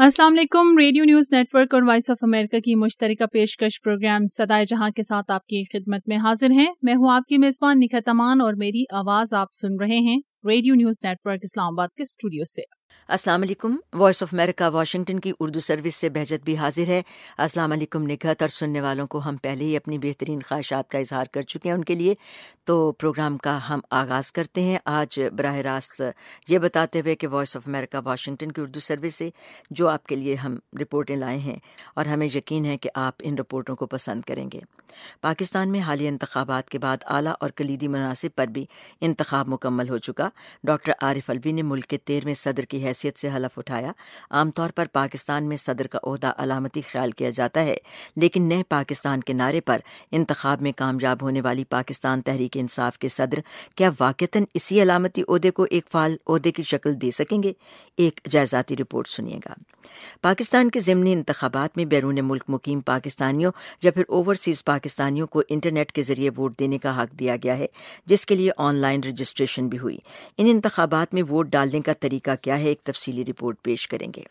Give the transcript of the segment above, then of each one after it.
السلام علیکم. Radio news network اور وائس آف امریکہ کی مشترکہ پیشکش پروگرام صدائے جہاں کے ساتھ آپ کی خدمت میں حاضر ہیں. میں ہوں آپ کی میزبان نکھت امان اور میری آواز آپ سن رہے ہیں radio news network Islamabad کے اسٹوڈیو سے. السلام علیکم. وائس آف امریکہ واشنگٹن کی اردو سروس سے بہجت بھی حاضر ہے. السلام علیکم نکھت اور سننے والوں کو ہم پہلے ہی اپنی بہترین خواہشات کا اظہار کر چکے ہیں ان کے لیے. تو پروگرام کا ہم آغاز کرتے ہیں آج براہ راست یہ بتاتے ہوئے کہ وائس آف امریکہ واشنگٹن کی اردو سروس سے جو آپ کے لیے ہم رپورٹیں لائے ہیں اور ہمیں یقین ہے کہ آپ ان رپورٹوں کو پسند کریں گے. پاکستان میں حالیہ انتخابات کے بعد اعلیٰ اور کلیدی مناصب پر بھی انتخاب مکمل ہو چکا. ڈاکٹر عارف الوی نے ملک کے 13ویں صدر کی حیثیت سے حلف اٹھایا. عام طور پر پاکستان میں صدر کا عہدہ علامتی خیال کیا جاتا ہے، لیکن نئے پاکستان کے نعرے پر انتخاب میں کامیاب ہونے والی پاکستان تحریک انصاف کے صدر کیا واقعتاً اسی علامتی عہدے کو ایک فعال عہدے کی شکل دے سکیں گے؟ ایک جائزاتی رپورٹ سنیے گا. پاکستان کے ضمنی انتخابات میں بیرون ملک مقیم پاکستانیوں یا پھر اوورسیز پاکستانیوں کو انٹرنیٹ کے ذریعے ووٹ دینے کا حق دیا گیا ہے، جس کے لیے آن لائن رجسٹریشن بھی ہوئی. ان انتخابات میں ووٹ ڈالنے کا طریقہ کیا ہے، ایک تفصیلی رپورٹ پیش کریں گے.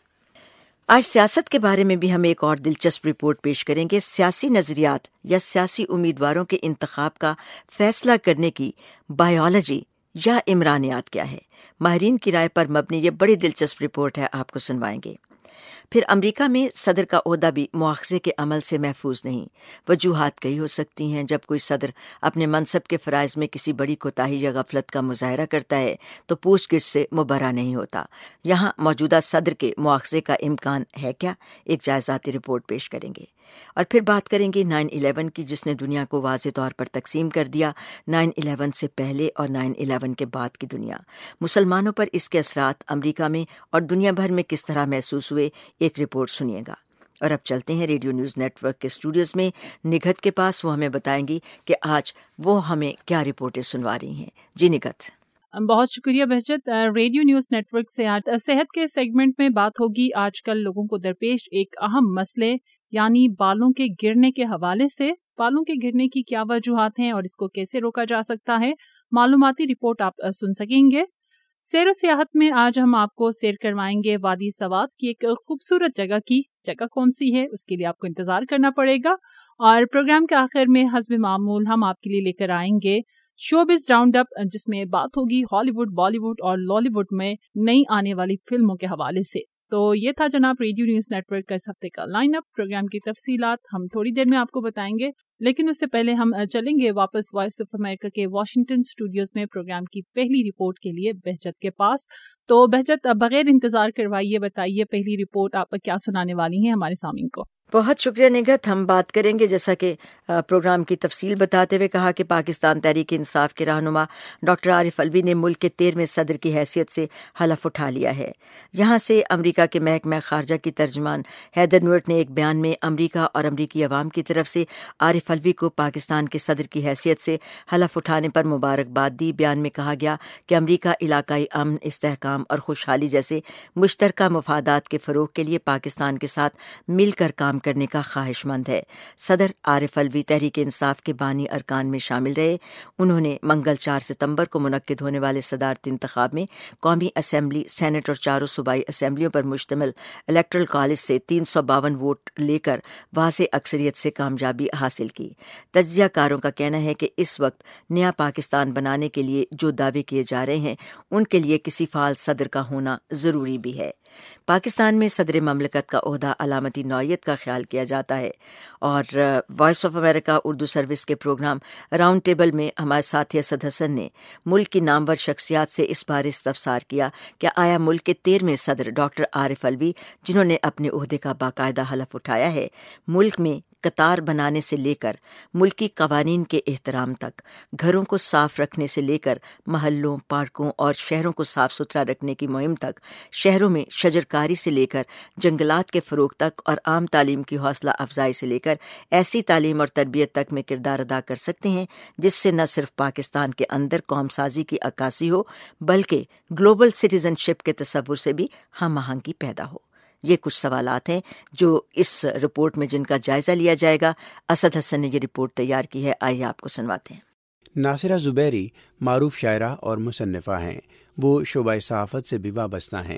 آج سیاست کے بارے میں بھی ہم ایک اور دلچسپ رپورٹ پیش کریں گے. سیاسی نظریات یا سیاسی امیدواروں کے انتخاب کا فیصلہ کرنے کی بائیولوجی یا عمرانیات کیا ہے. ماہرین کی رائے پر مبنی یہ بڑی دلچسپ رپورٹ ہے، آپ کو سنوائیں گے. پھر امریکہ میں صدر کا عہدہ بھی مواخذے کے عمل سے محفوظ نہیں. وجوہات کئی ہو سکتی ہیں. جب کوئی صدر اپنے منصب کے فرائض میں کسی بڑی کوتاہی یا غفلت کا مظاہرہ کرتا ہے تو پوچھ گچھ سے مبرا نہیں ہوتا. یہاں موجودہ صدر کے مواخذے کا امکان ہے کیا؟ ایک جائزاتی رپورٹ پیش کریں گے. اور پھر بات کریں گے 9/11 کی، جس نے دنیا کو واضح طور پر تقسیم کر دیا. 9/11 سے پہلے اور 9/11 کے بعد کی دنیا، مسلمانوں پر اس کے اثرات امریکہ میں اور دنیا بھر میں کس طرح محسوس ہوئے، ایک رپورٹ سنیے گا. اور اب چلتے ہیں ریڈیو نیوز نیٹ ورک کے اسٹوڈیوز میں نگہت کے پاس. وہ ہمیں بتائیں گی کہ آج وہ ہمیں کیا رپورٹیں سنوا رہی ہیں. جی نگہت. بہت شکریہ Behjat. Radio news network سے آج صحت کے سیگمنٹ میں بات ہوگی آج کل لوگوں کو درپیش ایک اہم مسئلے یعنی بالوں کے گرنے کے حوالے سے. بالوں کے گرنے کی کیا وجوہات ہیں اور اس کو کیسے روکا جا سکتا ہے، معلوماتی رپورٹ آپ سن سکیں گے. سیر و سیاحت میں آج ہم آپ کو سیر کروائیں گے وادی سوات کی ایک خوبصورت جگہ کی. جگہ کون سی ہے اس کے لیے آپ کو انتظار کرنا پڑے گا. اور پروگرام کے آخر میں حسب معمول ہم آپ کے لیے لے کر آئیں گے شوبز راؤنڈ اپ، جس میں بات ہوگی ہالی ووڈ، بالی ووڈ اور لالی ووڈ میں نئی آنے والی فلموں کے حوالے سے. تو یہ تھا جناب ریڈیو نیوز نیٹ ورک کا اس ہفتے کا لائن اپ. پروگرام کی تفصیلات ہم تھوڑی دیر میں آپ کو بتائیں گے، لیکن اس سے پہلے ہم چلیں گے واپس وائس آف امریکہ کے واشنگٹن اسٹوڈیوز میں پروگرام کی پہلی رپورٹ کے لیے بہجت کے پاس. تو بہجت، بغیر انتظار کروائیے بتائیے پہلی رپورٹ آپ کیا سنانے والی ہیں ہمارے سامعین کو. بہت شکریہ نگہت. ہم بات کریں گے، جیسا کہ پروگرام کی تفصیل بتاتے ہوئے کہا کہ پاکستان تحریک انصاف کے رہنما ڈاکٹر عارف الوی نے ملک کے 13ویں صدر کی حیثیت سے حلف اٹھا لیا ہے. یہاں سے امریکہ کے محکمہ خارجہ کی ترجمان ہیدر نورٹ نے ایک بیان میں امریکہ اور امریکی عوام کی طرف سے عارف الوی کو پاکستان کے صدر کی حیثیت سے حلف اٹھانے پر مبارکباد دی. بیان میں کہا گیا کہ امریکہ علاقائی امن، استحکام اور خوشحالی جیسے مشترکہ مفادات کے فروغ کے لیے پاکستان کے ساتھ مل کر کام کرنے کا خواہش مند ہے. صدر عارف الوی تحریک انصاف کے بانی ارکان میں شامل رہے. انہوں نے منگل 4 ستمبر کو منعقد ہونے والے صدارتی انتخاب میں قومی اسمبلی، سینٹ اور چاروں صوبائی اسمبلیوں پر مشتمل الیکٹرل کالج سے 352 ووٹ لے کر واضح اکثریت سے کامیابی حاصل کی. تجزیہ کاروں کا کہنا ہے کہ اس وقت نیا پاکستان بنانے کے لیے جو دعوے کیے جا رہے ہیں ان کے لیے کسی فعال صدر کا ہونا ضروری بھی ہے. پاکستان میں صدر مملکت کا عہدہ علامتی نوعیت کا خیال کیا جاتا ہے. اور voice of America Urdu service کے پروگرام راؤنڈ ٹیبل میں ہمارے ساتھی اسد حسن نے ملک کی نامور شخصیات سے اس بارے استفسار کیا کہ آیا ملک کے 13ویں صدر ڈاکٹر عارف الوی، جنہوں نے اپنے عہدے کا باقاعدہ حلف اٹھایا ہے، ملک میں قطار بنانے سے لے کر ملکی قوانین کے احترام تک، گھروں کو صاف رکھنے سے لے کر محلوں، پارکوں اور شہروں کو صاف ستھرا رکھنے کی مہم تک، شہروں میں شجرکاری سے لے کر جنگلات کے فروغ تک اور عام تعلیم کی حوصلہ افزائی سے لے کر ایسی تعلیم اور تربیت تک میں کردار ادا کر سکتے ہیں جس سے نہ صرف پاکستان کے اندر قوم سازی کی عکاسی ہو بلکہ گلوبل سٹیزن شپ کے تصور سے بھی ہم آہنگی پیدا ہو. یہ کچھ سوالات ہیں جو اس رپورٹ میں جن کا جائزہ لیا جائے گا. اسد حسن نے یہ رپورٹ تیار کی ہے، آئیے آپ کو سنواتے ہیں. ناصرہ زبیری معروف شاعرہ اور مصنفہ ہیں. وہ شعبہ صحافت سے بھی وابستہ ہیں.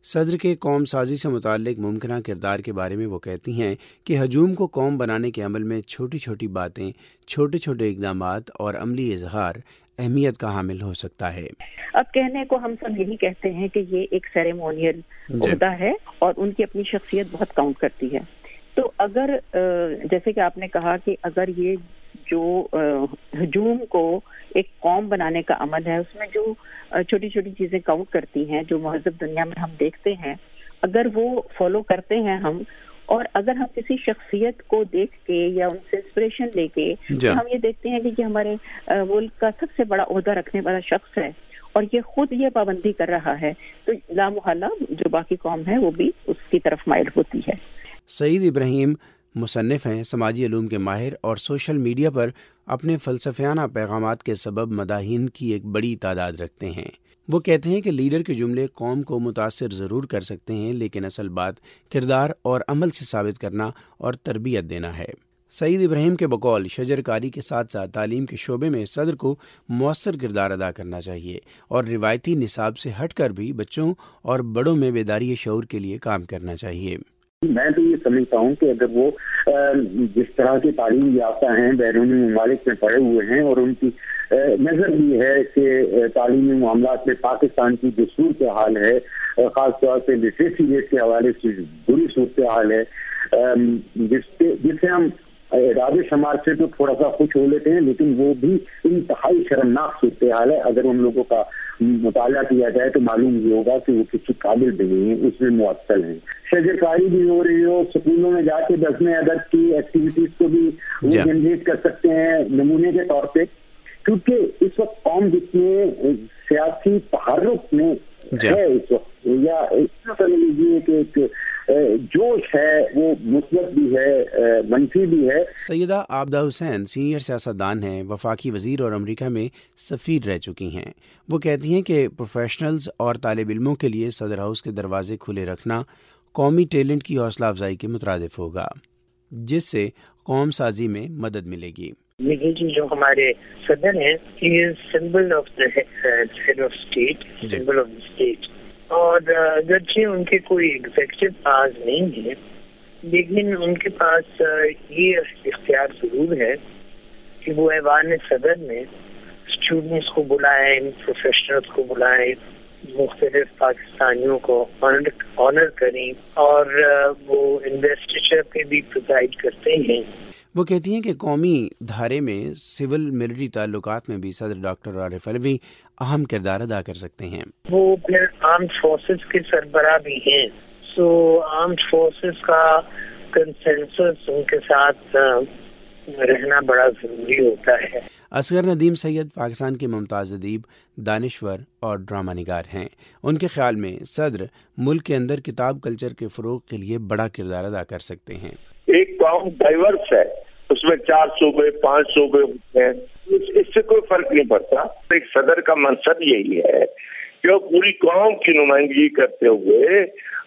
صدر کے قوم سازی سے متعلق ممکنہ کردار کے بارے میں وہ کہتی ہیں کہ ہجوم کو قوم بنانے کے عمل میں چھوٹی چھوٹی باتیں، چھوٹے چھوٹے اقدامات اور عملی اظہار اہمیت کا حامل ہو سکتا ہے۔ اب کہنے کو ہم سب یہی کہتے ہیں کہ یہ ایک سیریمونیل عہدہ ہے اور ان کی اپنی شخصیت بہت کاؤنٹ کرتی ہے۔ تو اگر جیسے کہ آپ نے کہا کہ اگر یہ جو ہجوم کو ایک قوم بنانے کا عمل ہے، اس میں جو چھوٹی چھوٹی چیزیں کاؤنٹ کرتی ہیں جو مہذب دنیا میں ہم دیکھتے ہیں، اگر وہ فالو کرتے ہیں ہم، اور اگر ہم کسی شخصیت کو دیکھ کے یا ان سے انسپریشن لے کے ہم یہ دیکھتے ہیں کہ یہ ہمارے ملک کا سب سے بڑا عہدہ رکھنے والا شخص ہے اور یہ خود یہ پابندی کر رہا ہے، تو لامحالہ جو باقی قوم ہے وہ بھی اس کی طرف مائل ہوتی ہے۔ سعید ابراہیم مصنف ہیں، سماجی علوم کے ماہر اور سوشل میڈیا پر اپنے فلسفیانہ پیغامات کے سبب مداحین کی ایک بڑی تعداد رکھتے ہیں۔ وہ کہتے ہیں کہ لیڈر کے جملے قوم کو متاثر ضرور کر سکتے ہیں، لیکن اصل بات کردار اور عمل سے ثابت کرنا اور تربیت دینا ہے۔ سعید ابراہیم کے بقول شجر کاری کے ساتھ ساتھ تعلیم کے شعبے میں صدر کو مؤثر کردار ادا کرنا چاہیے اور روایتی نصاب سے ہٹ کر بھی بچوں اور بڑوں میں بیداری شعور کے لیے کام کرنا چاہیے۔ میں تو یہ سمجھتا ہوں کہ اگر وہ جس طرح کی تعلیم یافتہ ہیں، بیرونی ممالک میں پڑھے ہوئے ہیں اور ان کی نظر بھی ہے کہ تعلیمی معاملات میں پاکستان کی جو صورتحال ہے، خاص طور سے لٹریسی ریٹ کے حوالے سے بری صورتحال ہے، جس سے ہم اعداد شمار سے تو تھوڑا سا خوش ہو لیتے ہیں، لیکن وہ بھی انتہائی شرمناک صورتحال ہے۔ اگر ان لوگوں کا مطالعہ کیا جائے تو معلوم یہ ہوگا کہ وہ کسی قابل بھی نہیں ہیں، اس میں معطل ہیں۔ شجر کاری بھی ہو رہی ہو، سکولوں میں جا کے دسویں ادب کی ایکٹیویٹیز کو بھی وہ جنریٹ کر سکتے ہیں نمونے کے طور پہ، کیونکہ اس وقت قوم جتنے سیاسی تحرک میں ہے اس وقت، یا سمجھ لیجیے کہ ایک جوش ہے، وہ مثبت بھی ہے، منفی بھی ہے۔ سیدہ عابدہ حسین سینئر سیاستدان ہیں، وفاقی وزیر اور امریکہ میں سفیر رہ چکی ہیں۔ وہ کہتی ہیں کہ پروفیشنلز اور طالب علموں کے لیے صدر ہاؤس کے دروازے کھلے رکھنا قومی ٹیلنٹ کی حوصلہ افزائی کے مترادف ہوگا، جس سے قوم سازی میں مدد ملے گی۔ یہ جو ہمارے صدر ہیں، he is symbol of the head of state, symbol of the state، اور اگرچہ ان کے کوئی ایگزیکٹو پاس نہیں ہے، لیکن ان کے پاس یہ اختیار ضرور ہے کہ وہ ایوان صدر میں اسٹوڈنٹس کو بلائیں، پروفیشنلز کو بلائیں، مختلف پاکستانیوں کو آنر کریں، اور وہ انویسٹیچر پہ بھی پرووائڈ کرتے ہیں۔ وہ کہتی ہیں کہ قومی دھارے میں سول ملٹری تعلقات میں بھی صدر ڈاکٹر عارف علوی اہم کردار ادا کر سکتے ہیں۔ وہ پھر آرمڈ فورسز کے سربراہ بھی ہیں، سو آرمڈ فورسز کا کنسنسس ان کے ساتھ رہنا بڑا ضروری ہوتا ہے۔ اصغر ندیم سید پاکستان کے ممتاز ادیب، دانشور اور ڈرامہ نگار ہیں۔ ان کے خیال میں صدر ملک کے اندر کتاب کلچر کے فروغ کے لیے بڑا کردار ادا کر سکتے ہیں۔ ایک قوم ڈائیورس ہے، اس میں 4 صوبے 5 صوبے ہیں، اس سے کوئی فرق نہیں پڑتا۔ ایک صدر کا منصب یہی ہے کہ وہ پوری قوم کی نمائندگی کرتے ہوئے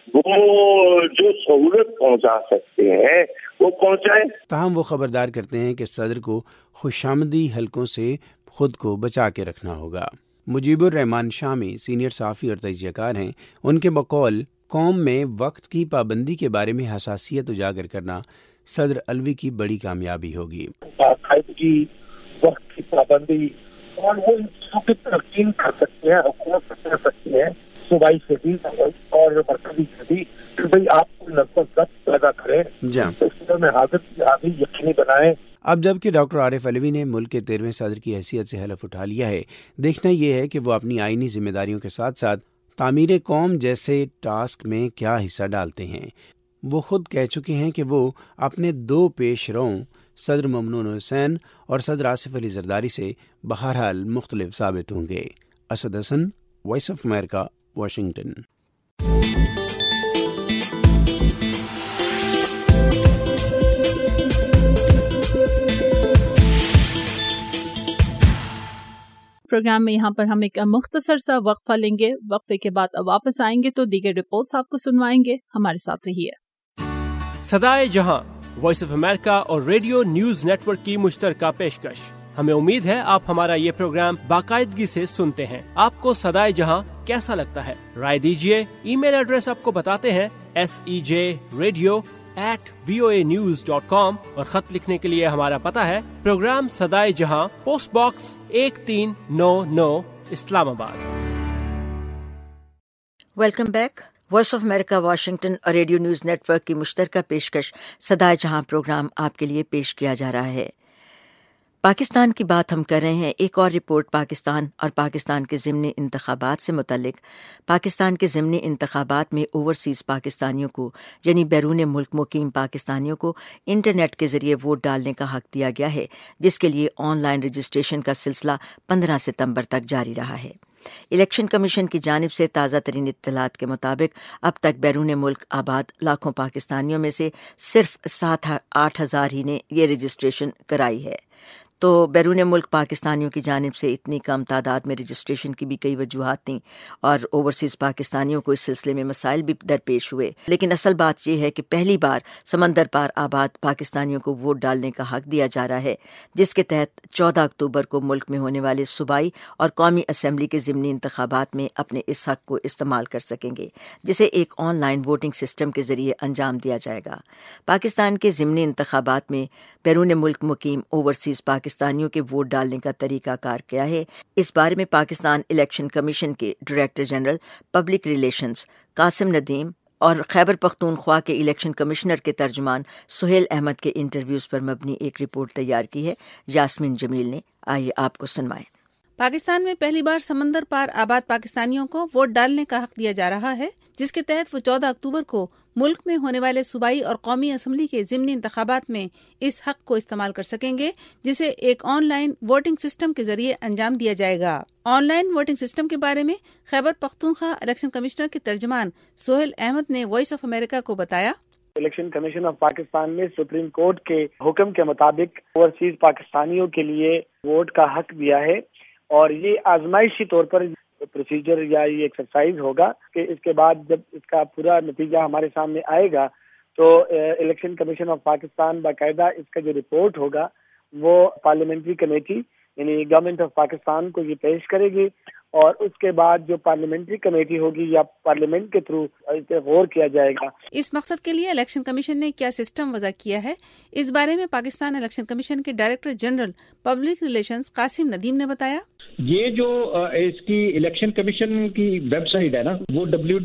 وہ جو سہولت پہنچا سکتے ہیں وہ پہنچائیں۔ تاہم وہ خبردار کرتے ہیں کہ صدر کو خوشامدی حلقوں سے خود کو بچا کے رکھنا ہوگا۔ مجیب الرحمان شامی سینئر صحافی اور تجزیہ کار ہیں۔ ان کے بقول قوم میں وقت کی پابندی کے بارے میں حساسیت اجاگر کرنا صدر علوی کی بڑی کامیابی ہوگی۔ باقاعدگی، وقت کی پابندی، اور وہ کی ترقی کر سکتے ہیں، حکومت کر سکتے ہیں صوبائی صدی اور مرکزی صدی، کہ بھائی آپ کو لگ بھگ ضبط پیدا کریں، اس میں حاضر کی حاضری یقینی بنائیں۔ اب جبکہ ڈاکٹر عارف علوی نے ملک کے 13ویں صدر کی حیثیت سے حلف اٹھا لیا ہے، دیکھنا یہ ہے کہ وہ اپنی آئینی ذمہ داریوں کے ساتھ ساتھ تعمیر قوم جیسے ٹاسک میں کیا حصہ ڈالتے ہیں۔ وہ خود کہہ چکے ہیں کہ وہ اپنے 2 پیش روؤں صدر ممنون حسین اور صدر آصف علی زرداری سے بہرحال مختلف ثابت ہوں گے۔ Asad Hasan, Voice of America, Washington. Programme میں یہاں پر ہم ایک مختصر سا وقفہ لیں گے، وقفے کے بعد واپس آئیں گے تو دیگر رپورٹس آپ کو سنوائیں گے، ہمارے ساتھ رہیے۔ صدائے جہاں، وائس آف امریکہ اور ریڈیو نیوز نیٹ ورک کی مشترکہ پیشکش۔ ہمیں امید ہے آپ ہمارا یہ پروگرام باقاعدگی سے سنتے ہیں۔ آپ کو صدائے جہاں कैसा लगता है, राय दीजिए। ईमेल एड्रेस आपको बताते हैं sejradio@voanews.com और खत लिखने के लिए हमारा पता है प्रोग्राम सदाए जहां, post box 1399, Islamabad. Welcome back. Voice of America Washington और रेडियो न्यूज़ नेटवर्क की मुश्तरका पेशकश सदाए जहां प्रोग्राम आपके लिए पेश किया जा रहा है। पाकिस्तान की बात हम कर रहे हैं। एक और रिपोर्ट पाकिस्तान और पाकिस्तान के ज़िमनी इंतखाबात से मुतल्लिक। पाकिस्तान के ज़िमनी इंतखाबात में ओवरसीज़ पाकिस्तानियों को यानी बैरून मुल्क मुकीम पाकिस्तानियों को इंटरनेट के ज़रिए वोट डालने का हक दिया गया है, जिसके लिए ऑनलाइन रजिस्ट्रेशन का सिलसिला 15 सितंबर तक जारी रहा है। इलेक्शन कमीशन की जानिब से ताज़ा तरीन इत्तलात के मुताबिक अब तक बैरून मुल्क आबाद लाखों पाकिस्तानियों में से सिर्फ 7-8 हज़ार ही ने ये रजिस्ट्रेशन कराई है। तो बैरून मुल्क पाकिस्तानियों की जानिब से इतनी कम तादाद में रजिस्ट्रेशन की भी कई वजूहात थीं और ओवरसीज़ पाकिस्तानियों को इस सिलसिले में मसाइल भी दरपेश हुए। लेकिन असल बात यह है कि पहली बार समंदर पार आबाद पाकिस्तानियों को वोट डालने का हक दिया जा रहा है, जिसके तहत 14 अक्टूबर को मुल्क में होने वाले सूबाई और कौमी असम्बली के ज़िमनी इंतखाबात में अपने इस हक को इस्तेमाल कर सकेंगे, जिसे एक ऑनलाइन वोटिंग सिस्टम के ज़रिए अंजाम दिया जाएगा। पाकिस्तान के ज़िमनी इंतखाबात में बैरून मुल्क मुकीम ओवरसीज़ पाकिस्तानियों के वोट डालने का तरीका कार क्या है, इस बारे में पाकिस्तान इलेक्शन कमीशन के director general public relations Qasim Nadeem और खैबर पख्तूनख्वा के इलेक्शन कमिश्नर के तर्जुमान सुहेल अहमद के इंटरव्यूज पर मबनी एक रिपोर्ट तैयार की है यास्मीन जमील ने। आइए आपको सुनवाएं। पाकिस्तान में पहली बार समंदर पार आबाद पाकिस्तानियों को वोट डालने का हक दिया जा रहा है, जिसके तहत वो 14 अक्टूबर को मुल्क में होने वाले सूबाई और कौमी असम्बली के ज़िमनी इंतखाबात में इस हक को इस्तेमाल कर सकेंगे, जिसे एक ऑनलाइन वोटिंग सिस्टम के जरिए अंजाम दिया जाएगा। ऑनलाइन वोटिंग सिस्टम के बारे में खैबर पख्तूनख्वा इलेक्शन कमिश्नर के तर्जुमान सुहेल अहमद ने वॉइस ऑफ अमेरिका को बताया। इलेक्शन कमीशन ऑफ पाकिस्तान ने सुप्रीम कोर्ट के हुक्म के मुताबिक ओवरसीज पाकिस्तानियों के लिए वोट का हक दिया है और ये आजमाइशी तौर पर प्रोसीजर या ये एक्सरसाइज होगा कि इसके बाद जब इसका पूरा नतीजा हमारे सामने आएगा तो इलेक्शन कमीशन ऑफ पाकिस्तान बाकायदा इसका जो रिपोर्ट होगा वो पार्लियामेंट्री कमेटी यानी गवर्नमेंट ऑफ पाकिस्तान को ये पेश करेगी और उसके बाद जो पार्लियामेंट्री कमेटी होगी या पार्लियामेंट के थ्रू इस पर गौर किया जाएगा। इस मकसद के लिए इलेक्शन कमीशन ने क्या सिस्टम वज़ा किया है, इस बारे में पाकिस्तान इलेक्शन कमीशन के director general public relations Qasim Nadeem ने बताया। ये जो इसकी इलेक्शन कमीशन की वेबसाइट है ना, वो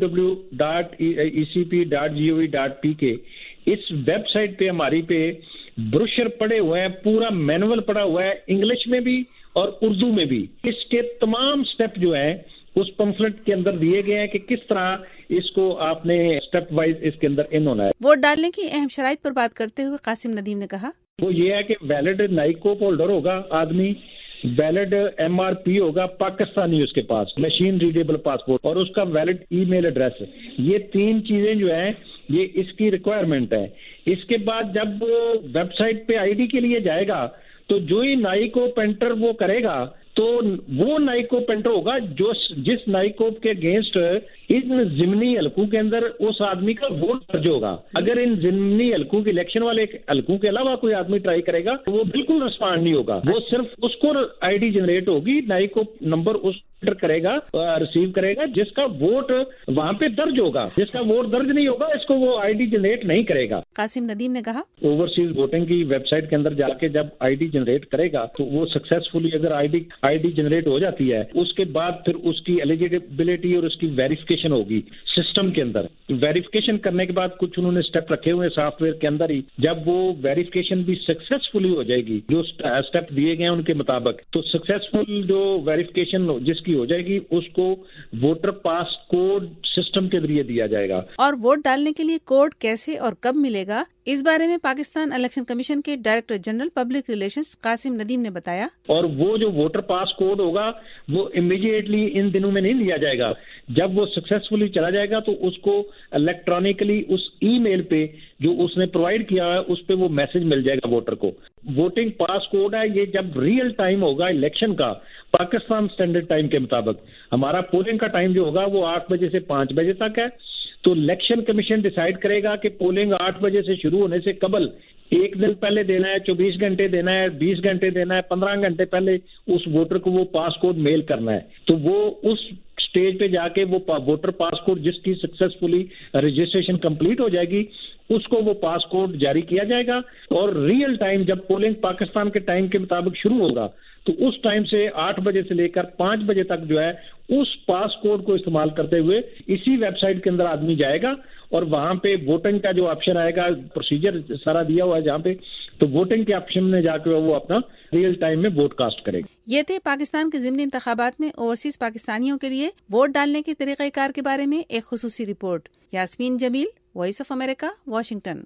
www.ecp.gov.pk इस वेबसाइट पे हमारी पे ब्रोशर पड़े हुए हैं, पूरा मैनुअल पड़ा हुआ है इंग्लिश में भी और उर्दू में भी। इसके तमाम स्टेप जो है उस पंफलेट के अंदर दिए गए हैं कि किस तरह इसको आपने स्टेप वाइज इसके अंदर इन होना है। वोट डालने की अहम शराइत पर बात करते हुए कासिम नदीम ने कहा, वो ये है कि वैलिड नाइकोप होल्डर होगा आदमी, वैलिड MRP होगा पाकिस्तानी उसके पास, मशीन रीडेबल पासपोर्ट और उसका वैलिड ईमेल एड्रेस। ये 3 चीजें जो हैं ये इसकी रिक्वायरमेंट है। इसके बाद जब वो वेबसाइट पे ID के लिए जाएगा तो जो ही नाइको पेंटर वो करेगा तो वो नाइको पेंटर होगा जो जिस नाइकोप के अगेंस्ट इन जिमनी हलकों के अंदर उस आदमी का वोट दर्ज होगा। अगर इन जिमनी हलकों के इलेक्शन वाले हलकों के अलावा कोई आदमी ट्राई करेगा तो वो बिल्कुल रिस्पॉन्ड नहीं होगा। वो सिर्फ उसको ID जनरेट होगी, नाइकोप नंबर उस करेगा, रिसीव करेगा जिसका वोट वहाँ पे दर्ज होगा। जिसका वोट दर्ज नहीं होगा इसको वो ID जनरेट नहीं करेगा। कासिम नदीम ने कहा, ओवरसीज वोटिंग की वेबसाइट के अंदर जाके जब ID जनरेट करेगा तो वो सक्सेसफुली अगर ID जनरेट हो जाती है उसके बाद फिर उसकी एलिजिबिलिटी और उसकी वेरिफिकेशन होगी सिस्टम के अंदर। वेरिफिकेशन करने के बाद कुछ उन्होंने स्टेप रखे हुए सॉफ्टवेयर के अंदर ही, जब वो वेरिफिकेशन भी सक्सेसफुली हो जाएगी जो स्टेप दिए गए उनके मुताबिक, तो सक्सेसफुल जो वेरिफिकेशन जिसकी हो जाएगी उसको वोटर पास कोड सिस्टम के जरिए दिया जाएगा। और वोट डालने के लिए कोड कैसे और कब मिलेगा, इस बारे में पाकिस्तान इलेक्शन कमीशन के director general public relations Qasim Nadeem ने बताया। और वो जो वोटर पास कोड होगा वो इमीडिएटली इन दिनों में नहीं दिया जाएगा। जब वो सक्सेसफुली चला जाएगा तो उसको इलेक्ट्रॉनिकली उस ईमेल पे जो उसने प्रोवाइड किया है उस पे वो मैसेज मिल जाएगा वोटर को। वोटिंग पास कोड है ये, जब रियल टाइम होगा इलेक्शन का पाकिस्तान स्टैंडर्ड टाइम के मुताबिक, हमारा पोलिंग का टाइम जो होगा वो 8 बजे से 5 बजे तक है। तो इलेक्शन कमीशन डिसाइड करेगा कि पोलिंग 8 बजे से शुरू होने से कबल 1 दिन पहले देना है, 24 घंटे देना है, 20 घंटे देना है, 15 घंटे पहले उस वोटर को वो पास कोड मेल करना है। तो वो उस اسٹیج پہ جا کے وہ ووٹر پاسپورٹ جس کی سکسیسفلی رجسٹریشن کمپلیٹ ہو جائے گی اس کو وہ پاسپورٹ جاری کیا جائے گا، اور ریئل ٹائم جب پولنگ پاکستان کے ٹائم کے مطابق شروع ہوگا تو اس ٹائم سے 8 بجے سے لے کر 5 بجے تک جو ہے اس پاس کوڈ کو استعمال کرتے ہوئے اسی ویب سائٹ کے اندر آدمی جائے گا، اور وہاں پہ ووٹنگ کا جو آپشن آئے گا، پروسیجر سارا دیا ہوا ہے جہاں پہ، تو ووٹنگ کے آپشن میں جا کے وہ اپنا ریئل ٹائم میں ووٹ کاسٹ کرے گا۔ یہ تھے پاکستان کے ضمنی انتخابات میں اوورسیز پاکستانیوں کے لیے ووٹ ڈالنے کے طریقہ کار کے بارے میں ایک خصوصی report. Yasmin Jamil, voice of America, Washington.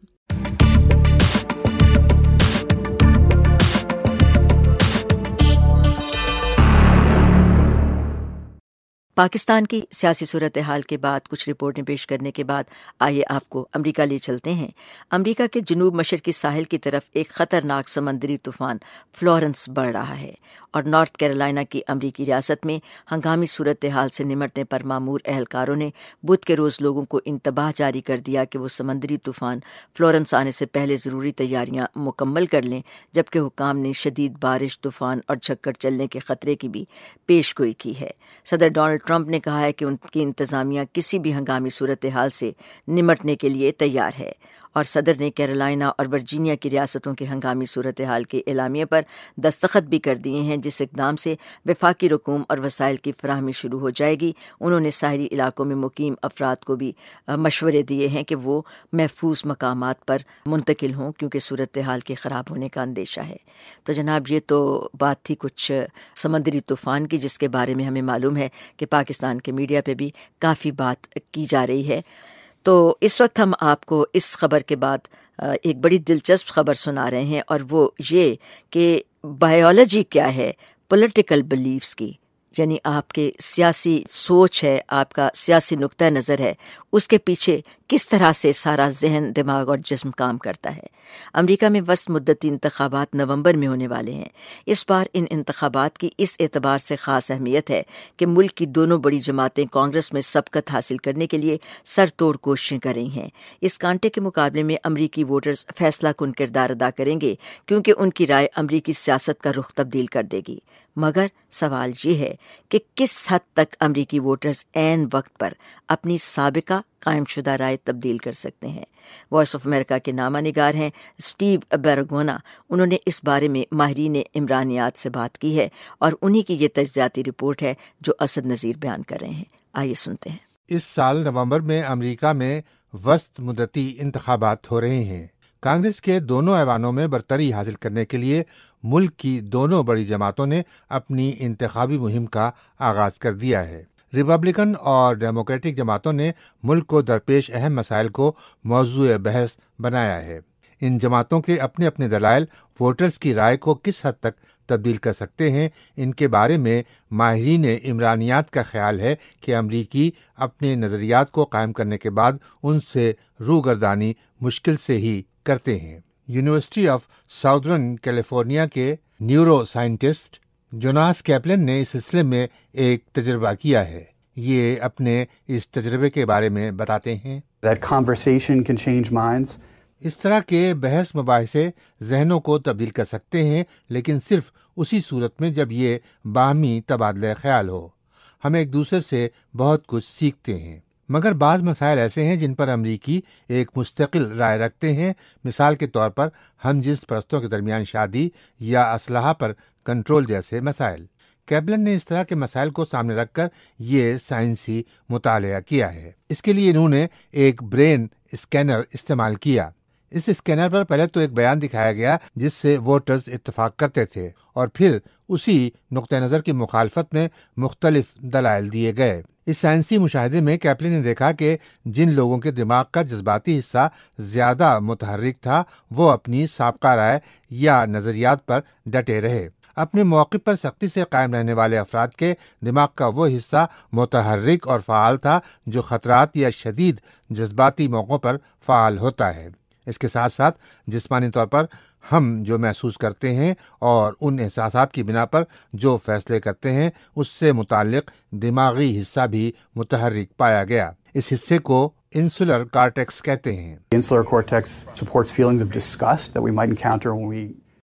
Pakistan کی سیاسی صورتحال کے بعد کچھ رپورٹیں پیش کرنے کے بعد آئیے آپ کو امریکہ لے چلتے ہیں۔ امریکہ کے جنوب مشرقی ساحل کی طرف ایک خطرناک سمندری طوفان فلورنس بڑھ رہا ہے، اور نارتھ کیرولائنا کی امریکی ریاست میں ہنگامی صورتحال سے نمٹنے پر مامور اہلکاروں نے بدھ کے روز لوگوں کو انتباہ جاری کر دیا کہ وہ سمندری طوفان فلورنس آنے سے پہلے ضروری تیاریاں مکمل کر لیں، جبکہ حکام نے شدید بارش، طوفان اور جھکڑ چلنے کے خطرے کی بھی پیش گوئی کی ہے۔ صدر ڈونلڈ ٹرمپ نے کہا ہے کہ ان کی انتظامیہ کسی بھی ہنگامی صورتحال سے نمٹنے کے لیے تیار ہے، اور صدر نے کیرولائنا اور ورجینیا کی ریاستوں کے ہنگامی صورتحال کے اعلامیے پر دستخط بھی کر دیے ہیں، جس اقدام سے وفاقی رقوم اور وسائل کی فراہمی شروع ہو جائے گی۔ انہوں نے ساحلی علاقوں میں مقیم افراد کو بھی مشورے دیے ہیں کہ وہ محفوظ مقامات پر منتقل ہوں، کیونکہ صورتحال کے خراب ہونے کا اندیشہ ہے۔ تو جناب، یہ تو بات تھی کچھ سمندری طوفان کی، جس کے بارے میں ہمیں معلوم ہے کہ پاکستان کے میڈیا پہ بھی کافی بات کی جا رہی ہے۔ تو اس وقت ہم آپ کو اس خبر کے بعد ایک بڑی دلچسپ خبر سنا رہے ہیں، اور وہ یہ کہ بائیولوجی کیا ہے پولیٹیکل بلیفز کی، یعنی آپ کے سیاسی سوچ ہے، آپ کا سیاسی نقطہ نظر ہے، اس کے پیچھے کس طرح سے سارا ذہن، دماغ اور جسم کام کرتا ہے۔ امریکہ میں وسط مدتی انتخابات نومبر میں ہونے والے ہیں۔ اس بار ان انتخابات کی اس اعتبار سے خاص اہمیت ہے کہ ملک کی دونوں بڑی جماعتیں کانگریس میں سبقت حاصل کرنے کے لیے سر توڑ کوششیں کر رہی ہیں۔ اس کانٹے کے مقابلے میں امریکی ووٹرز فیصلہ کن کردار ادا کریں گے، کیونکہ ان کی رائے امریکی سیاست کا رخ تبدیل کر دے گی۔ مگر سوال یہ ہے کہ کس حد تک امریکی ووٹرز عین وقت پر اپنی سابقہ قائم شدہ رائے تبدیل کر سکتے ہیں۔ وائس آف امریکہ کے نامہ نگار ہیں اسٹیو بیرگونا، انہوں نے اس بارے میں ماہرین عمرانیات سے بات کی ہے، اور انہی کی یہ تجزیاتی رپورٹ ہے جو اسد نذیر بیان کر رہے ہیں۔ آئیے سنتے ہیں۔ اس سال نومبر میں امریکہ میں وسط مدتی انتخابات ہو رہے ہیں۔ کانگریس کے دونوں ایوانوں میں برتری حاصل کرنے کے لیے ملک کی دونوں بڑی جماعتوں نے اپنی انتخابی مہم کا آغاز کر دیا ہے۔ ریپبلکن اور ڈیموکریٹک جماعتوں نے ملک کو درپیش اہم مسائل کو موضوع بحث بنایا ہے۔ ان جماعتوں کے اپنے اپنے دلائل ووٹرز کی رائے کو کس حد تک تبدیل کر سکتے ہیں، ان کے بارے میں ماہرین عمرانیات کا خیال ہے کہ امریکی اپنے نظریات کو قائم کرنے کے بعد ان سے روگردانی مشکل سے ہی کرتے ہیں۔ یونیورسٹی آف ساؤدرن کیلیفورنیا کے نیورو سائنٹسٹ جوناس کیپلن نے اس سلسلے میں ایک تجربہ کیا ہے۔ یہ اپنے اس تجربے کے بارے میں بتاتے ہیں۔ That conversation can change minds. اس طرح کے بحث مباحثے ذہنوں کو تبدیل کر سکتے ہیں، لیکن صرف اسی صورت میں جب یہ باہمی تبادلہ خیال ہو۔ ہم ایک دوسرے سے بہت کچھ سیکھتے ہیں، مگر بعض مسائل ایسے ہیں جن پر امریکی ایک مستقل رائے رکھتے ہیں۔ مثال کے طور پر ہم جنس پرستوں کے درمیان شادی یا اسلحہ پر کنٹرول جیسے مسائل۔ کیپلن نے اس طرح کے مسائل کو سامنے رکھ کر یہ سائنسی مطالعہ کیا ہے۔ اس کے لیے انہوں نے ایک برین اسکینر استعمال کیا۔ اس اسکینر پر پہلے تو ایک بیان دکھایا گیا جس سے ووٹرز اتفاق کرتے تھے، اور پھر اسی نقطہ نظر کی مخالفت میں مختلف دلائل دیے گئے۔ اس سائنسی مشاہدے میں کیپلن نے دیکھا کہ جن لوگوں کے دماغ کا جذباتی حصہ زیادہ متحرک تھا وہ اپنی سابقہ رائے یا نظریات پر ڈٹے رہے۔ اپنے موقف پر سختی سے قائم رہنے والے افراد کے دماغ کا وہ حصہ متحرک اور فعال تھا جو خطرات یا شدید جذباتی موقعوں پر فعال ہوتا ہے۔ اس کے ساتھ ساتھ جسمانی طور پر ہم جو محسوس کرتے ہیں اور ان احساسات کی بنا پر جو فیصلے کرتے ہیں اس سے متعلق دماغی حصہ بھی متحرک پایا گیا۔ اس حصے کو انسولر کارٹیکس کہتے ہیں۔ The insular cortex supports feelings of disgust that we might encounter when we